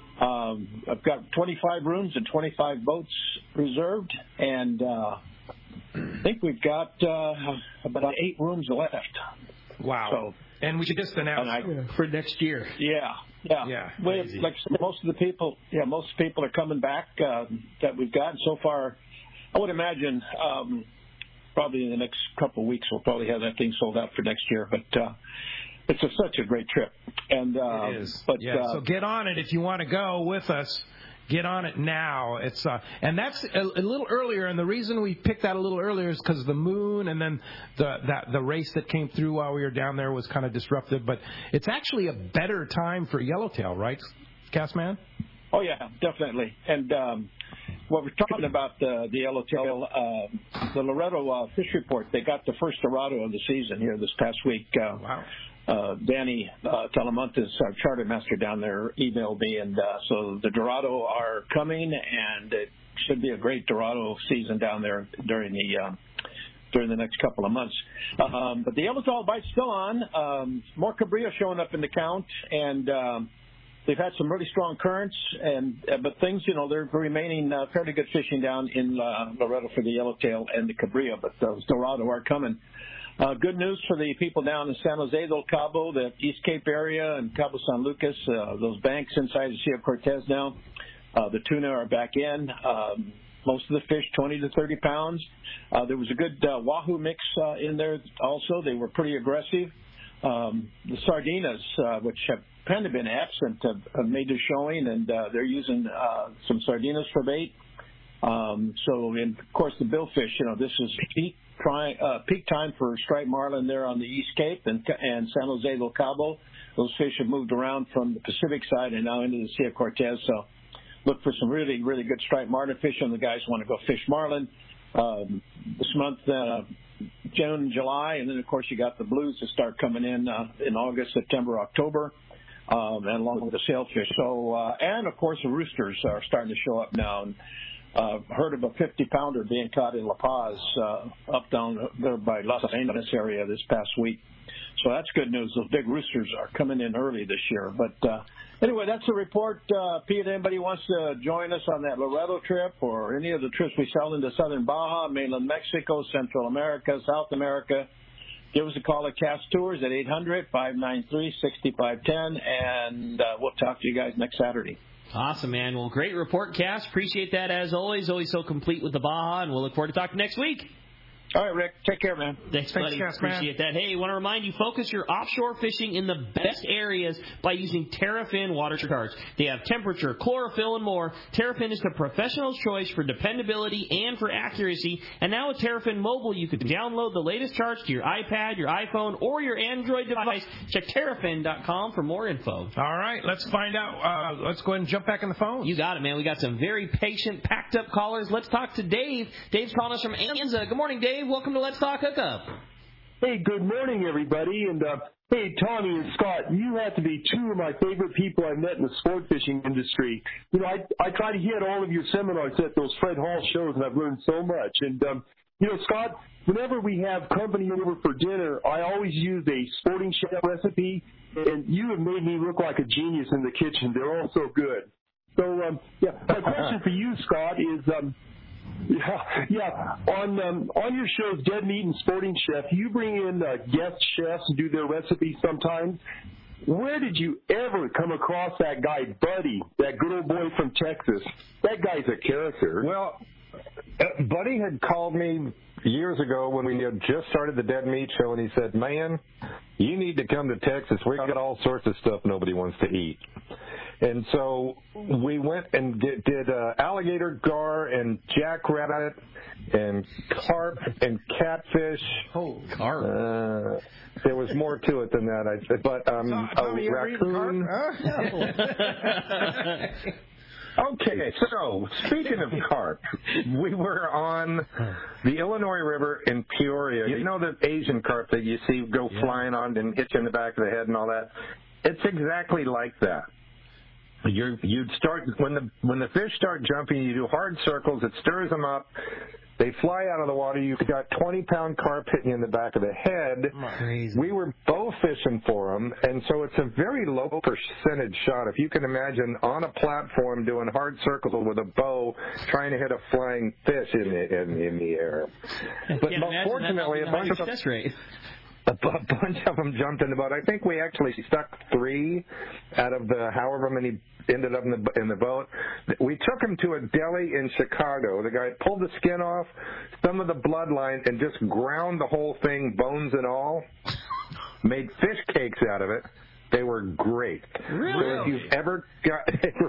I've got 25 rooms and 25 boats reserved, and I think we've got about 8 rooms left. Wow. So, and we just announced for next year. Yeah. Like most people are coming back that we've got. So far, I would imagine probably in the next couple of weeks we'll probably have that thing sold out for next year. But it's such a great trip. And it is. So get on it if you want to go with us. Get on it now. It's and that's a little earlier, and the reason we picked that a little earlier is because the moon and then the race that came through while we were down there was kind of disruptive. But it's actually a better time for yellowtail, right, Castman? Oh yeah, definitely. And what we're talking about the yellowtail, the Loretto Fish Report, they got the first Dorado of the season here this past week. Wow. Danny Talamontes, our charter master down there, emailed me, and so the Dorado are coming, and it should be a great Dorado season down there during the next couple of months. But the yellowtail bite's still on. More Cabrillo showing up in the count, and they've had some really strong currents, but things, they're remaining fairly good fishing down in Loretto for the yellowtail and the Cabrillo, but those Dorado are coming. Good news for the people down in San Jose del Cabo, the East Cape area, and Cabo San Lucas, those banks inside the Sea of Cortez now. The tuna are back in. Most of the fish, 20 to 30 pounds. There was a good wahoo mix in there also. They were pretty aggressive. The sardinas, which have kind of been absent, have made their showing, and they're using some sardinas for bait. And of course, the billfish, this is peak time for striped marlin there on the East Cape and San Jose del Cabo. Those fish have moved around from the Pacific side and now into the Sea of Cortez. So look for some really, really good striped marlin fishing. The guys want to go fish marlin this month, June, July, and then of course you got the blues that start coming in August, September, October, and along with the sailfish. So and of course the roosters are starting to show up now. And, heard of a 50-pounder being caught in La Paz, up down there by Los Angeles area this past week. So that's good news. Those big roosters are coming in early this year. But anyway, that's the report. Pete, anybody wants to join us on that Loretto trip or any of the trips we sell into southern Baja, mainland Mexico, Central America, South America, give us a call at Cast Tours at 800-593-6510, and we'll talk to you guys next Saturday. Awesome, man. Well, great report, Cass. Appreciate that as always. Always so complete with the Baja, and we'll look forward to talking next week. All right, Rick. Take care, man. Thanks, buddy. Appreciate that. Hey, I want to remind you, focus your offshore fishing in the best areas by using Terrafin water cards. They have temperature, chlorophyll, and more. Terrafin is the professional's choice for dependability and for accuracy. And now with Terrafin Mobile, you can download the latest charts to your iPad, your iPhone, or your Android device. Check Terrafin.com for more info. All right, let's find out. Let's go ahead and jump back in the phone. You got it, man. We got some very patient, packed-up callers. Let's talk to Dave. Dave's calling us from Anza. Good morning, Dave. Welcome to Let's Talk Hookup. Hey, good morning, everybody. And hey, Tommy and Scott, you have to be two of my favorite people I've met in the sport fishing industry. You know, I try to hit all of your seminars at those Fred Hall shows, and I've learned so much. And, you know, Scott, whenever we have company over for dinner, I always use a Sporting Chef recipe, and you have made me look like a genius in the kitchen. They're all so good. So, yeah, my question for you, Scott, is... On your shows, Dead Meat and Sporting Chef, you bring in guest chefs and do their recipes sometimes. Where did you ever come across that guy, Buddy, that good old boy from Texas? That guy's a character. Well, Buddy had called me years ago when we had just started the Dead Meat Show, and he said, man, you need to come to Texas. We got all sorts of stuff nobody wants to eat. And so we went and did alligator gar and jackrabbit and carp and catfish. Oh, carp. There was more to it than that, I said. But a raccoon. Okay, so speaking of carp, we were on the Illinois River in Peoria. You know the Asian carp that you see go flying on and hit you in the back of the head and all that? It's exactly like that. You'd start when the fish start jumping. You do hard circles. It stirs them up. They fly out of the water. You've got 20-pound carp hitting you in the back of the head. Crazy. We were bow fishing for them, and so it's a very low percentage shot. If you can imagine on a platform doing hard circles with a bow, trying to hit a flying fish in the air. But fortunately, a bunch of them jumped in the boat. I think we actually stuck 3 out of the however many ended up in the boat. We took him to a deli in Chicago. The guy pulled the skin off, some of the bloodline, and just ground the whole thing, bones and all. Made fish cakes out of it. They were great. Really? So if you've ever got,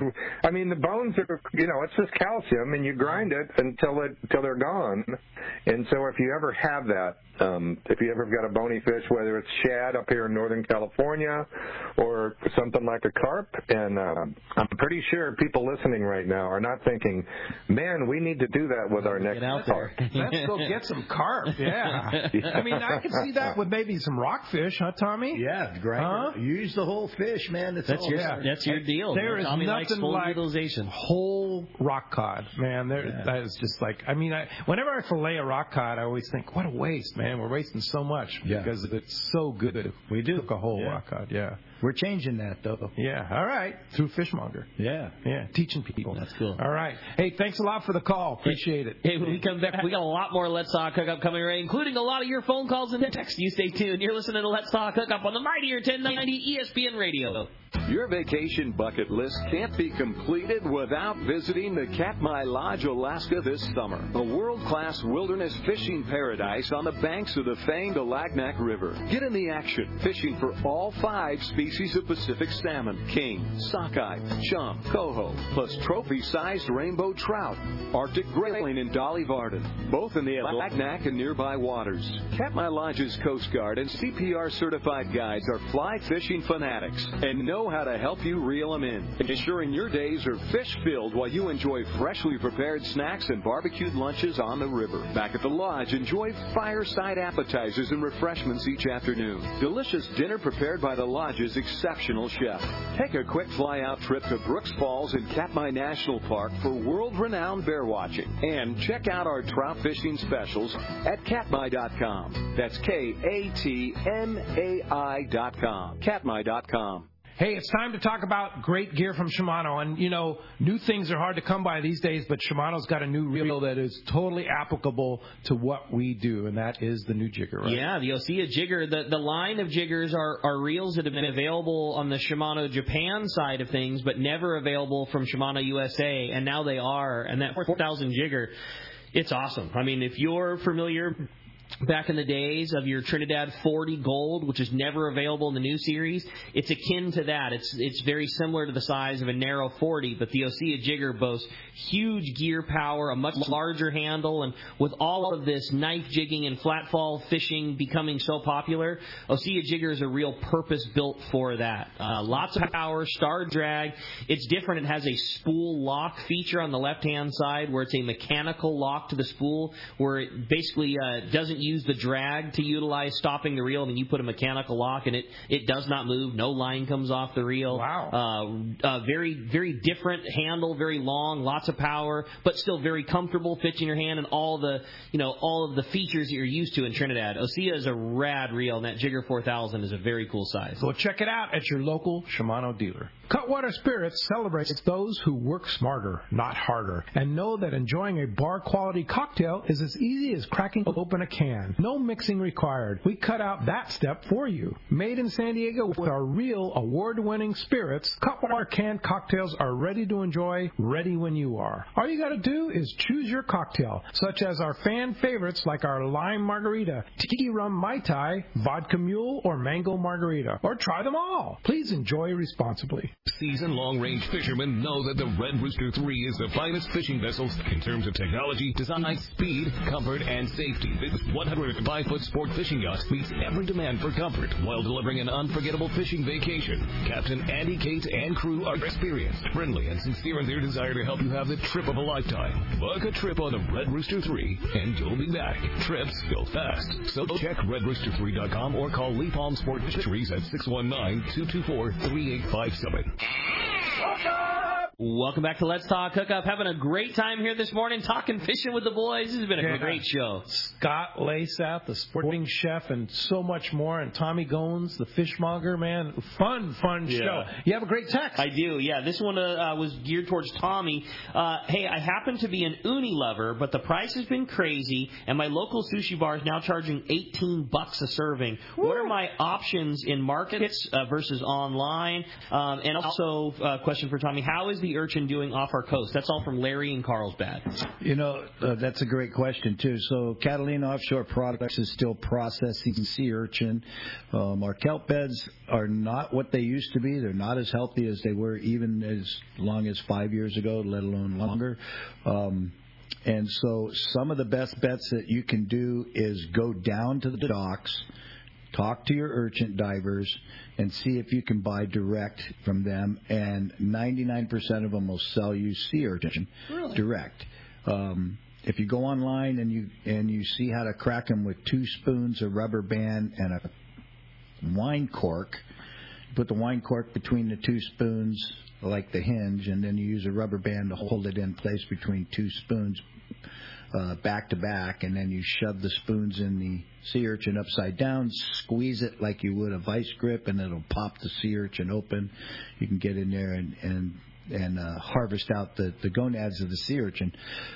I mean, the bones are, you know, it's just calcium, and you grind it until they're gone. And so if you ever have that, if you ever got a bony fish, whether it's shad up here in Northern California or something like a carp, and I'm pretty sure people listening right now are not thinking, man, we need to do that with our next carp. Let's go get some carp, yeah. I mean, I could see that with maybe some rockfish, huh, Tommy? Yeah, grind. Use the whole fish, man. That's your deal. There is Tommy nothing like whole rock cod, man. That is just like, I mean, whenever I fillet a rock cod, I always think, what a waste, man. We're wasting so much because it's so good. We do cook a whole rock cod, We're changing that, though. Yeah, all right. Through Fishmonger. Yeah. Teaching people. That's cool. All right. Hey, thanks a lot for the call. Appreciate it. Hey, when we come back, we got a lot more Let's Talk Hookup coming right, including a lot of your phone calls and texts. You stay tuned. You're listening to Let's Talk Hookup on the mightier 1090 ESPN Radio. Your vacation bucket list can't be completed without visiting the Katmai Lodge, Alaska this summer. A world-class wilderness fishing paradise on the banks of the famed Alagnak River. Get in the action, fishing for all 5 species of Pacific salmon, king, sockeye, chum, coho, plus trophy-sized rainbow trout, Arctic grayling and Dolly Varden, both in the Alagnak and nearby waters. Katmai Lodge's Coast Guard and CPR-certified guides are fly fishing fanatics and know how to help you reel them in, ensuring your days are fish-filled while you enjoy freshly prepared snacks and barbecued lunches on the river. Back at the lodge, enjoy fireside appetizers and refreshments each afternoon. Delicious dinner prepared by the lodge's exceptional chef. Take a quick fly-out trip to Brooks Falls in Katmai National Park for world-renowned bear watching. And check out our trout fishing specials at katmai.com. That's Katmai.com. Katmai.com. Hey, it's time to talk about great gear from Shimano. And, new things are hard to come by these days, but Shimano's got a new reel that is totally applicable to what we do, and that is the new jigger, right? Yeah, the Osea jigger. The line of jiggers are reels that have been available on the Shimano Japan side of things, but never available from Shimano USA, and now they are. And that 4000 jigger, it's awesome. I mean, if you're familiar back in the days of your Trinidad 40 Gold, which is never available in the new series, it's akin to that. It's very similar to the size of a narrow 40, but the Osea jigger boasts huge gear power, a much larger handle, and with all of this knife jigging and flat fall fishing becoming so popular, Osea jigger is a real purpose built for that. Lots of power, star drag. It's different. It has a spool lock feature on the left-hand side where it's a mechanical lock to the spool where it basically doesn't use the drag to utilize stopping the reel, and then you put a mechanical lock and it does not move. No line comes off the reel. Wow. Very, very different handle, very long, lots of power, but still very comfortable, fits in your hand, and all of the features that you're used to in Trinidad. Osea is a rad reel, and that Jigger 4000 is a very cool size. So check it out at your local Shimano dealer. Cutwater Spirits celebrates those who work smarter, not harder, and know that enjoying a bar-quality cocktail is as easy as cracking open a can. No mixing required. We cut out that step for you. Made in San Diego with our real award-winning spirits, Cutwater canned cocktails are ready to enjoy, ready when you are. All you got to do is choose your cocktail, such as our fan favorites like our lime margarita, tiki rum mai tai, vodka mule, or mango margarita, or try them all. Please enjoy responsibly. Seasoned long-range fishermen know that the Red Rooster 3 is the finest fishing vessels in terms of technology, design, speed, comfort, and safety. This 105-foot sport fishing yacht meets every demand for comfort while delivering an unforgettable fishing vacation. Captain Andy Cates and crew are experienced, friendly, and sincere in their desire to help you have the trip of a lifetime. Book a trip on the Red Rooster 3, and you'll be back. Trips go fast. So check redrooster3.com or call Lee Palm Sport Fisheries at 619-224-3857. Welcome back to Let's Talk Hookup. Having a great time here this morning, talking fishing with the boys. This has been a great show. Scott Laysath, the sporting chef, and so much more. And Tommy Goins, the fishmonger, man. Fun show. You have a great text. I do, yeah. This one was geared towards Tommy. Hey, I happen to be an uni lover, but the price has been crazy, and my local sushi bar is now charging $18 a serving. Woo. What are my options in markets versus online? And also, question for Tommy, how is the urchin doing off our coast? That's all from Larry in Carlsbad. That's a great question, too. So Catalina Offshore Products is still processing sea urchin. Our kelp beds are not what they used to be. They're not as healthy as they were even as long as 5 years ago, let alone longer. And so some of the best bets that you can do is go down to the docks, talk to your urchin divers, and see if you can buy direct from them. And 99% of them will sell you sea urchin direct. If you go online and you see how to crack them with 2 spoons, a rubber band, and a wine cork, put the wine cork between the 2 spoons like the hinge, and then you use a rubber band to hold it in place between 2 spoons back to back, and then you shove the spoons in the sea urchin upside down, squeeze it like you would a vice grip, and it'll pop the sea urchin open. You can get in there and harvest out the gonads of the sea urchin.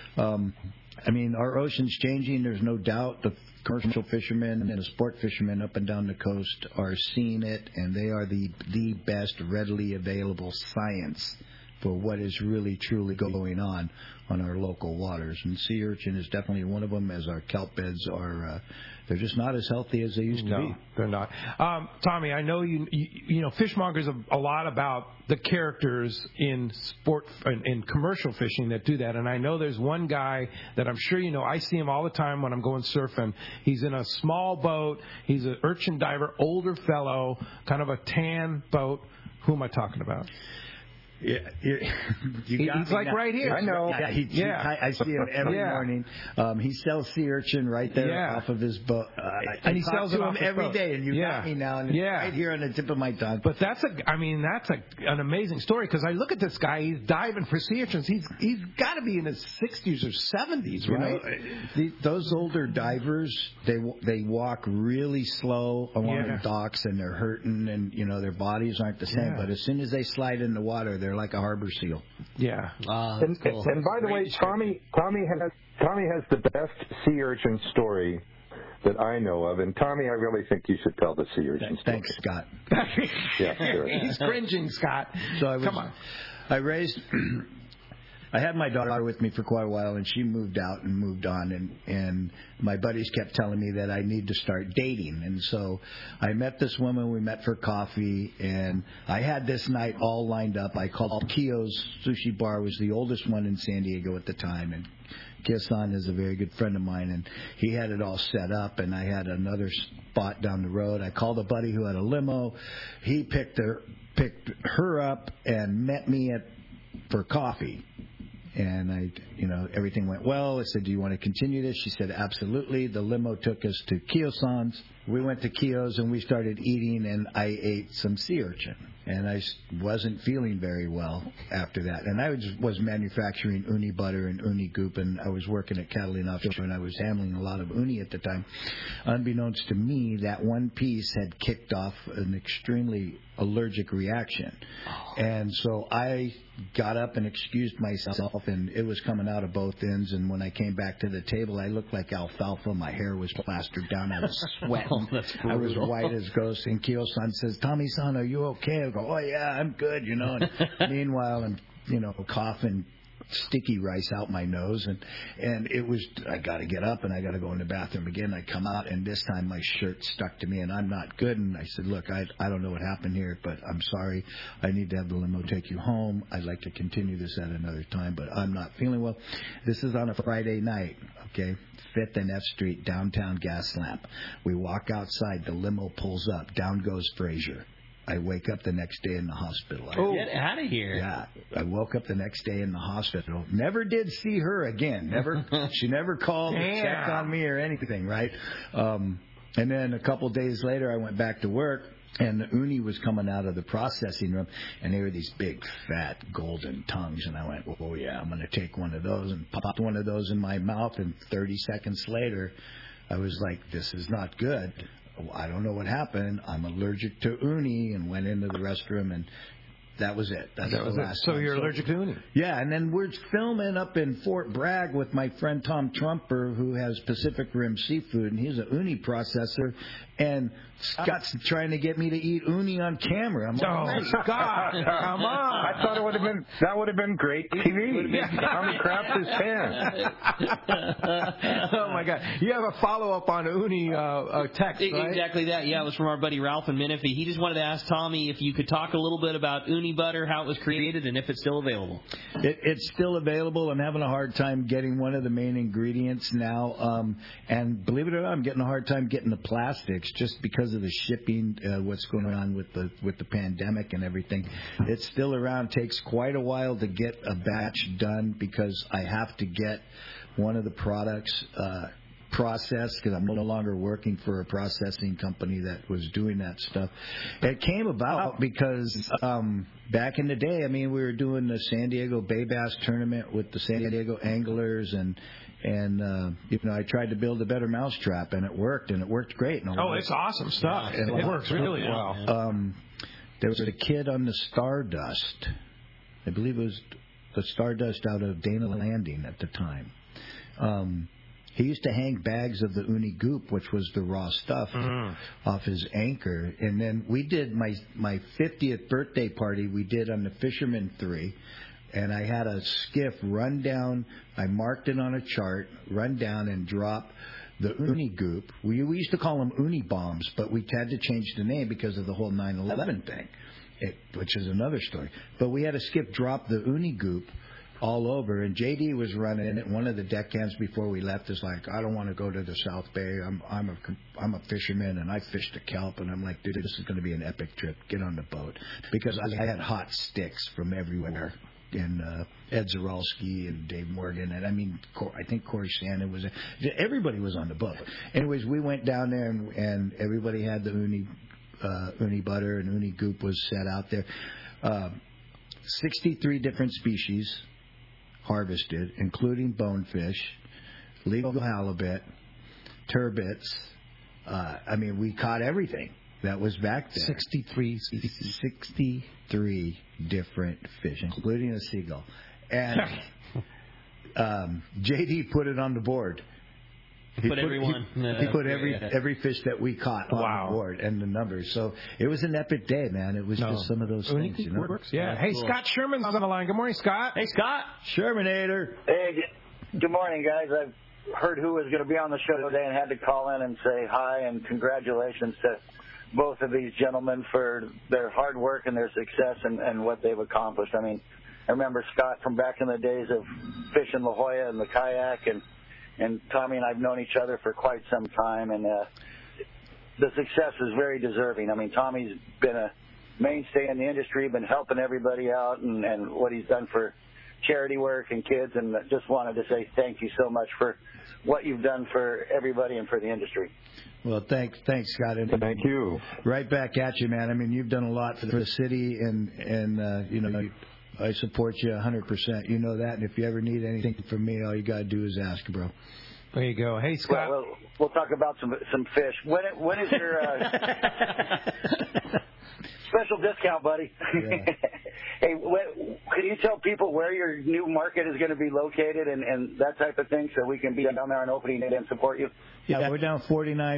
Our ocean's changing. There's no doubt. The commercial fishermen and the sport fishermen up and down the coast are seeing it, and they are the best readily available science for what is really, truly going on our local waters. And sea urchin is definitely one of them, as our kelp beds are, they're just not as healthy as they used to be. No, they're not. Tommy, I know you know, fishmongers a lot about the characters in sport and in commercial fishing that do that. And I know there's one guy that I'm sure you know. I see him all the time when I'm going surfing. He's in a small boat. He's an urchin diver, older fellow, kind of a tan boat. Who am I talking about? He's like right here. I know. I see him every morning. He sells sea urchin right there off of his boat. And he sells it him every day. And you got me now, and it's right here on the tip of my tongue. But that's an amazing story, because I look at this guy. He's diving for sea urchins. He's got to be in his 60s or 70s, right? Those older divers, they walk really slow along the docks, and they're hurting, and their bodies aren't the same. But as soon as they slide in the water, they're like a harbor seal. Yeah. And by the way, Tommy has the best sea urchin story that I know of. And Tommy, I really think you should tell the sea urchin story. Thanks, Scott. Yeah, sure. He's cringing, Scott. So come on. I had my daughter with me for quite a while, and she moved out and moved on, and my buddies kept telling me that I need to start dating. And so I met this woman. We met for coffee, and I had this night all lined up. I called Kiyo's Sushi Bar, was the oldest one in San Diego at the time, and Kiyo-san is a very good friend of mine, and he had it all set up, and I had another spot down the road. I called a buddy who had a limo. He picked her up and met me for coffee. And everything went well. I said, "Do you want to continue this?" She said, "Absolutely." The limo took us to Kiyo-san's. We went to Kiyo's and we started eating, and I ate some sea urchin. And I wasn't feeling very well after that. And I was manufacturing uni butter and uni goop, and I was working at Catalina Offshore, and I was handling a lot of uni at the time. Unbeknownst to me, that one piece had kicked off an extremely allergic reaction. And so I got up and excused myself, and it was coming out of both ends. And when I came back to the table, I looked like alfalfa. My hair was plastered down. I was sweating. I was white as ghost. And Kiyo-san says, "Tommy-san, are you okay?" I go, "Oh, yeah, I'm good, And meanwhile, I'm, coughing sticky rice out my nose, and it was, I got to get up and I got to go in the bathroom again. I come out, and this time my shirt stuck to me, and I'm not good. And I said, "Look, I don't know what happened here, but I'm sorry. I need to have the limo take you home. I'd like to continue this at another time, but I'm not feeling well." This is on a Friday night, okay? 5th and F Street, downtown Gaslamp. We walk outside. The limo pulls up. Down goes Frazier. I wake up the next day in the hospital. Get out of here. Yeah. I woke up the next day in the hospital. Never did see her again. She never called or checked on me or anything, right? And then a couple days later, I went back to work, and the uni was coming out of the processing room, and they were these big, fat, golden tongues. And I went, "Oh, yeah, I'm going to take one of those," and popped one of those in my mouth. And 30 seconds later, I was like, "This is not good. I don't know what happened. I'm allergic to uni," and went into the restroom, and that was it. That was the last So time. you're allergic to uni? Yeah, and then we're filming up in Fort Bragg with my friend Tom Trumper, who has Pacific Rim Seafood, and he's a uni processor, and Scott's trying to get me to eat uni on camera. I'm like, Scott, come on. I thought that would have been great TV. Tommy craps his pants. Oh my God! You have a follow-up on uni text, right? Exactly that. Yeah, it was from our buddy Ralph in Menifee. He just wanted to ask Tommy if you could talk a little bit about uni butter, how it was created, and if it's still available. It's still available. I'm having a hard time getting one of the main ingredients now, and believe it or not, I'm getting a hard time getting the plastics just because of the shipping. What's going on with the pandemic and everything. It's still around. Takes quite a while to get a batch done because I have to get one of the products processed because I'm no longer working for a processing company that was doing that stuff. It came about because back in the day, I mean, we were doing the San Diego Bay Bass tournament with the San Diego Anglers, and I tried to build a better mousetrap, and it worked great. It's awesome stuff. It works really well. There was a kid on the Stardust. I believe it was the Stardust out of Dana Landing at the time. He used to hang bags of the uni goop, which was the raw stuff, off his anchor. And then we did my 50th birthday party we did on the Fisherman 3. And I had a skiff run down. I marked it on a chart, run down and drop the uni goop. We used to call them uni bombs, but we had to change the name because of the whole 9/11 thing, which is another story. But we had a skiff drop the uni goop all over. And JD was running it. One of the deckhands before we left is like, I don't want to go to the South Bay. I'm a fisherman, and I fish the kelp. And I'm like, dude, this is going to be an epic trip. Get on the boat. Because I had hot sticks from everywhere. And Ed Zaralski and Dave Morgan, and I think Corey Shannon was. Everybody was on the boat. Anyways, we went down there, and everybody had the uni butter, and uni goop was set out there. 63 different species harvested, including bonefish, legal halibut, turbits. We caught everything that was back there. 63 different fish, including a seagull. And JD put it on the board. He put every fish that we caught on the board and the numbers. So it was an epic day, man. It was just some of those things, you know. Yeah. Hey, cool. Scott Sherman's on the line. Good morning, Scott. Hey, Scott. Shermanator. Hey, good morning, guys. I've heard who was going to be on the show today and had to call in and say hi and congratulations to both of these gentlemen for their hard work and their success and what they've accomplished. I remember Scott from back in the days of fishing La Jolla and the kayak, and Tommy and I have known each other for quite some time, and the success is very deserving. Tommy's been a mainstay in the industry, been helping everybody out, and what he's done for charity work and kids, and just wanted to say thank you so much for what you've done for everybody and for the industry. Well, thanks, Scott. And thank you. Right back at you, man. You've done a lot for the city, and I support you 100%. You know that, and if you ever need anything from me, all you got to do is ask, bro. There you go. Hey, Scott. Well, we'll talk about some fish. When is your special discount, buddy? Yeah. Hey, can you tell people where your new market is going to be located and that type of thing, so we can be down there on opening day and support you? Yeah, we're down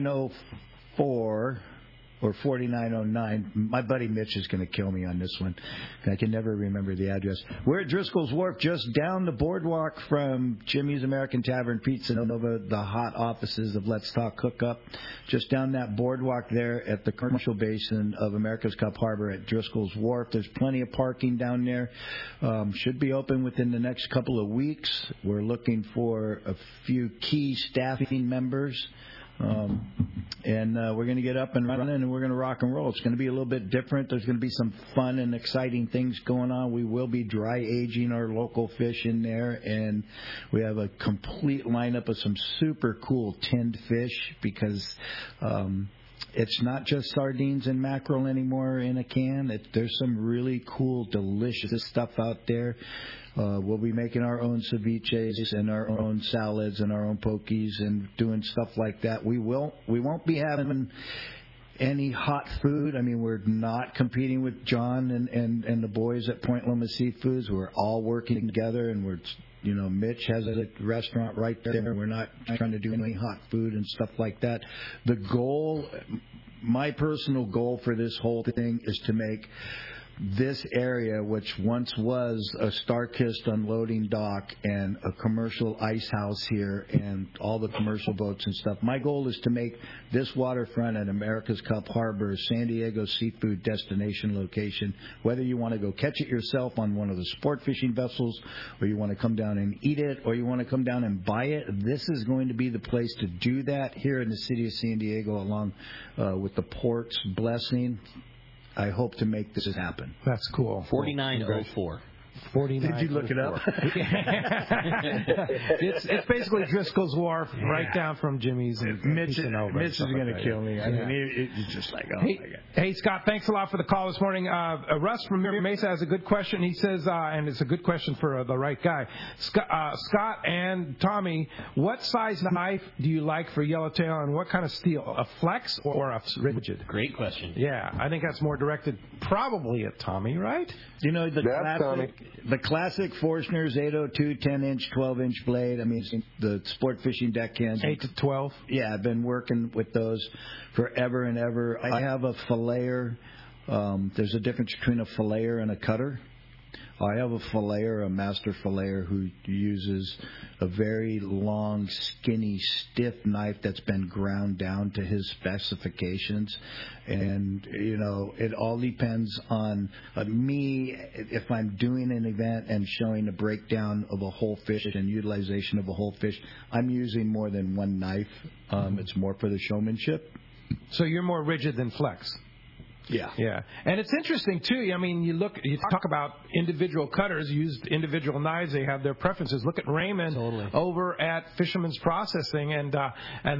4904 or 4909. My buddy Mitch is going to kill me on this one. I can never remember the address. We're at Driscoll's Wharf, just down the boardwalk from Jimmy's American Tavern Pizza Nova, the hot offices of Let's Talk Hookup. Just down that boardwalk there at the commercial basin of America's Cup Harbor at Driscoll's Wharf. There's plenty of parking down there. Should be open within the next couple of weeks. We're looking for a few key staffing members. And we're going to get up and running, and we're going to rock and roll. It's going to be a little bit different. There's going to be some fun and exciting things going on. We will be dry aging our local fish in there, and we have a complete lineup of some super cool tinned fish because it's not just sardines and mackerel anymore in a can. There's some really cool, delicious stuff out there. We'll be making our own ceviches and our own salads and our own pokies and doing stuff like that. We won't be having any hot food. We're not competing with John and the boys at Point Loma Seafoods. We're all working together, and Mitch has a restaurant right there. We're not trying to do any hot food and stuff like that. The goal, my personal goal for this whole thing is to make this area, which once was a Star-Kissed unloading dock and a commercial ice house here and all the commercial boats and stuff, my goal is to make this waterfront at America's Cup Harbor a San Diego seafood destination location. Whether you want to go catch it yourself on one of the sport fishing vessels, or you want to come down and eat it, or you want to come down and buy it, this is going to be the place to do that here in the city of San Diego, along with the port's blessing. I hope to make this happen. That's cool. 4904. 49. Did you look it up? It's basically Driscoll's Wharf, right down from Jimmy's. And Mitch is going to kill me. It's just like, oh, my God. Hey, Scott, thanks a lot for the call this morning. Russ from Mesa has a good question. He says, and it's a good question for the right guy. Scott and Tommy, what size knife do you like for yellowtail, and what kind of steel? A flex or a rigid? Great question. Yeah, I think that's more directed probably at Tommy, right? The classic Forstner's 802 10-inch, 12-inch blade. The sport fishing deckhands. 8 to 12. Yeah, I've been working with those forever and ever. I have a filleter. There's a difference between a filleter and a cutter. I have a filleter, a master filleter, who uses a very long, skinny, stiff knife that's been ground down to his specifications. And, it all depends on me. If I'm doing an event and showing a breakdown of a whole fish and utilization of a whole fish, I'm using more than one knife. It's more for the showmanship. So you're more rigid than Flex. Yeah. Yeah. And it's interesting, too. I mean, you talk about individual cutters used individual knives. They have their preferences. Look at Raymond over at Fisherman's Processing and the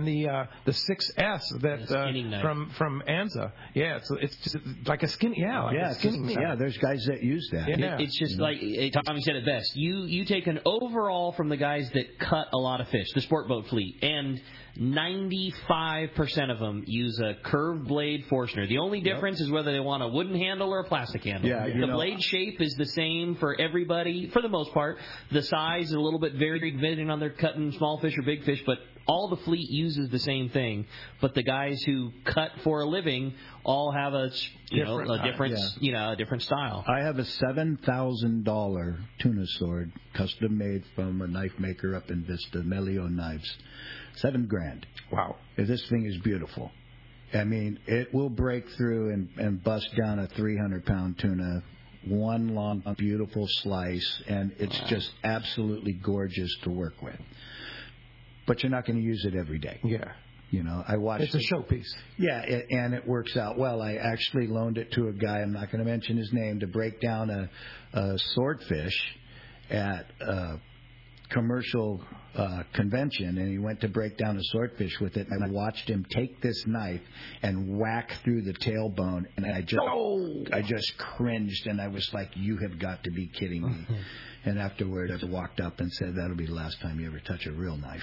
6S that from Anza. Yeah, it's just like a skinny. Yeah, like a skinny. Yeah, there's guys that use that. Yeah. It's just like Tommy said it best. You take an overall from the guys that cut a lot of fish, the sport boat fleet, and 95% of them use a curved blade Forstner. The only difference is whether they want a wooden handle or a plastic handle. Yeah, the blade shape is the same for everybody, for the most part. The size is a little bit varied depending on they're cutting small fish or big fish, but all the fleet uses the same thing. But the guys who cut for a living all have a different style. I have a $7,000 tuna sword, custom made from a knife maker up in Vista, Melio Knives. $7,000. Wow. This thing is beautiful. I mean, it will break through and bust down a 300-pound tuna, one long, beautiful slice, and it's just absolutely gorgeous to work with. But you're not going to use it every day. Yeah. I watched it's a showpiece. Yeah, and it works out well. I actually loaned it to a guy, I'm not going to mention his name, to break down a swordfish at commercial convention, and he went to break down a swordfish with it, and I watched him take this knife and whack through the tailbone, and I just cringed, and I was like, you have got to be kidding me. And afterward, I walked up and said, that'll be the last time you ever touch a real knife.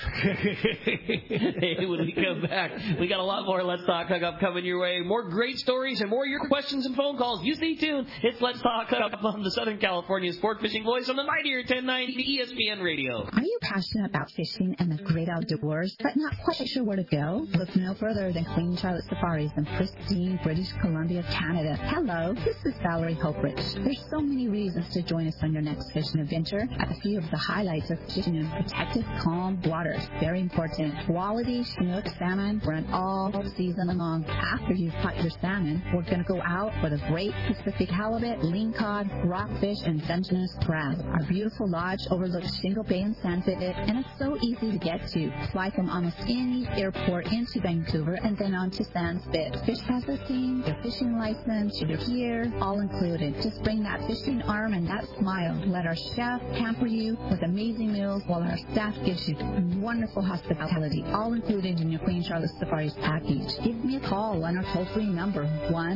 Hey, when we come back, we got a lot more Let's Talk Hookup coming your way. More great stories and more of your questions and phone calls. You stay tuned. It's Let's Talk Hookup on the Southern California Sport Fishing Voice on the mightier 1090 ESPN Radio. Are you passionate about fishing and the great outdoors, but not quite sure where to go? Look no further than Queen Charlotte Safaris in pristine British Columbia, Canada. Hello, this is Valerie Hoprich. There's so many reasons to join us on your next fishing adventure. A few of the highlights are fishing in protected, calm waters. Very important. Quality Chinook salmon run all season long. After you've caught your salmon, we're going to go out for the great Pacific halibut, lingcod, rockfish, and Dungeness crab. Our beautiful lodge overlooks Shingle Bay and Sandpit, and it's so easy to get to. Fly from almost any airport into Vancouver and then on to Sandpit. Fish processing, your fishing license, your gear, all included. Just bring that fishing arm and that smile. Let our chef pamper you with amazing meals while our staff gives you wonderful hospitality, all included in your Queen Charlotte Safaris package. Give me a call on our toll-free number,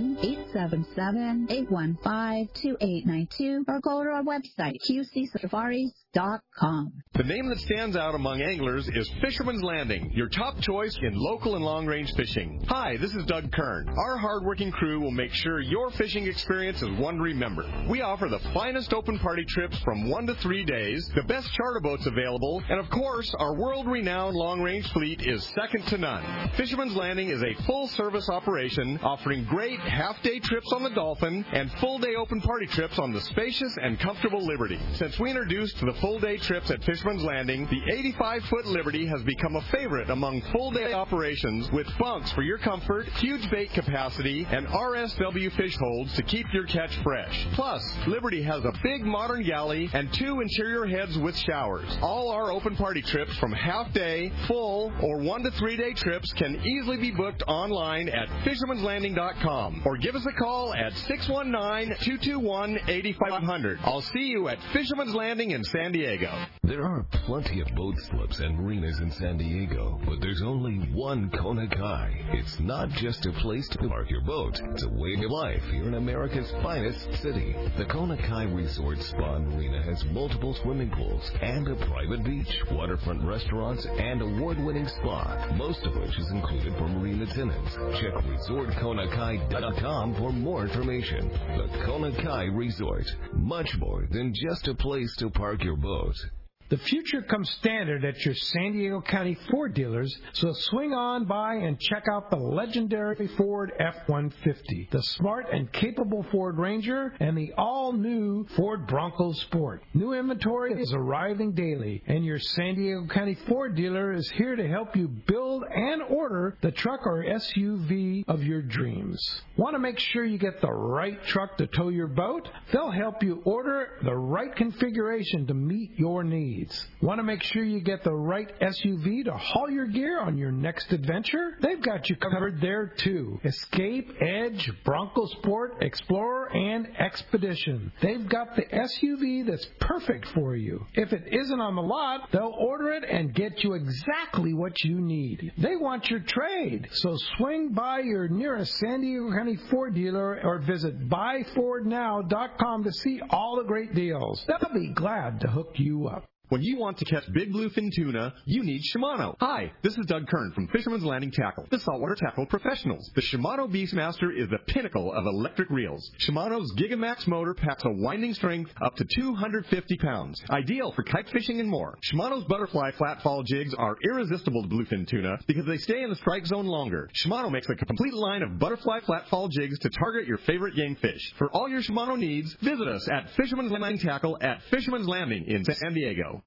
1-877-815-2892, or go to our website, qcsafaris.com. The name that stands out among anglers is Fisherman's Landing, your top choice in local and long-range fishing. Hi, this is Doug Kern. Our hard-working crew will make sure your fishing experience is one to remember. We offer the finest open party trips from 1 to 3 days, the best charter boats available, and of course, our world-renowned long-range fleet is second to none. Fisherman's Landing is a full-service operation offering great half-day trips on the Dolphin and full-day open party trips on the spacious and comfortable Liberty. Since we introduced the full-day trips at Fisherman's Landing, the 85-foot Liberty has become a favorite among full-day operations with bunks for your comfort, huge bait capacity, and RSW fish holds to keep your catch fresh. Plus, Liberty has a big modern galley and 2 interior heads with showers. All our open party trips from half-day, full, or 1 to 3 day trips can easily be booked online at fishermanslanding.com or give us a call at 619-221-8500. I'll see you at Fisherman's Landing in San Diego. There are plenty of boat slips and marinas in San Diego, but there's only one Kona Kai. It's not just a place to park your boat. It's a way of life here in America's finest city. The Kona Kai Resort Spa and Marina has multiple swimming pools and a private beach, waterfront restaurants, and award-winning spa, most of which is included for marina tenants. Check ResortKonakai.com for more information. The Kona Kai Resort, much more than just a place to park your boat. The future comes standard at your San Diego County Ford dealers, so swing on by and check out the legendary Ford F-150, the smart and capable Ford Ranger, and the all-new Ford Bronco Sport. New inventory is arriving daily, and your San Diego County Ford dealer is here to help you build and order the truck or SUV of your dreams. Want to make sure you get the right truck to tow your boat? They'll help you order the right configuration to meet your needs. Want to make sure you get the right SUV to haul your gear on your next adventure? They've got you covered there too. Escape, Edge, Bronco Sport, Explorer, and Expedition. They've got the SUV that's perfect for you. If it isn't on the lot, they'll order it and get you exactly what you need. They want your trade, so swing by your nearest San Diego County Ford dealer or visit buyfordnow.com to see all the great deals. They'll be glad to hook you up. When you want to catch big bluefin tuna, you need Shimano. Hi, this is Doug Kern from Fisherman's Landing Tackle, the saltwater tackle professionals. The Shimano Beastmaster is the pinnacle of electric reels. Shimano's Gigamax motor packs a winding strength up to 250 pounds, ideal for kite fishing and more. Shimano's butterfly flat-fall jigs are irresistible to bluefin tuna because they stay in the strike zone longer. Shimano makes a complete line of butterfly flat-fall jigs to target your favorite game fish. For all your Shimano needs, visit us at Fisherman's Landing Tackle at Fisherman's Landing in San Diego.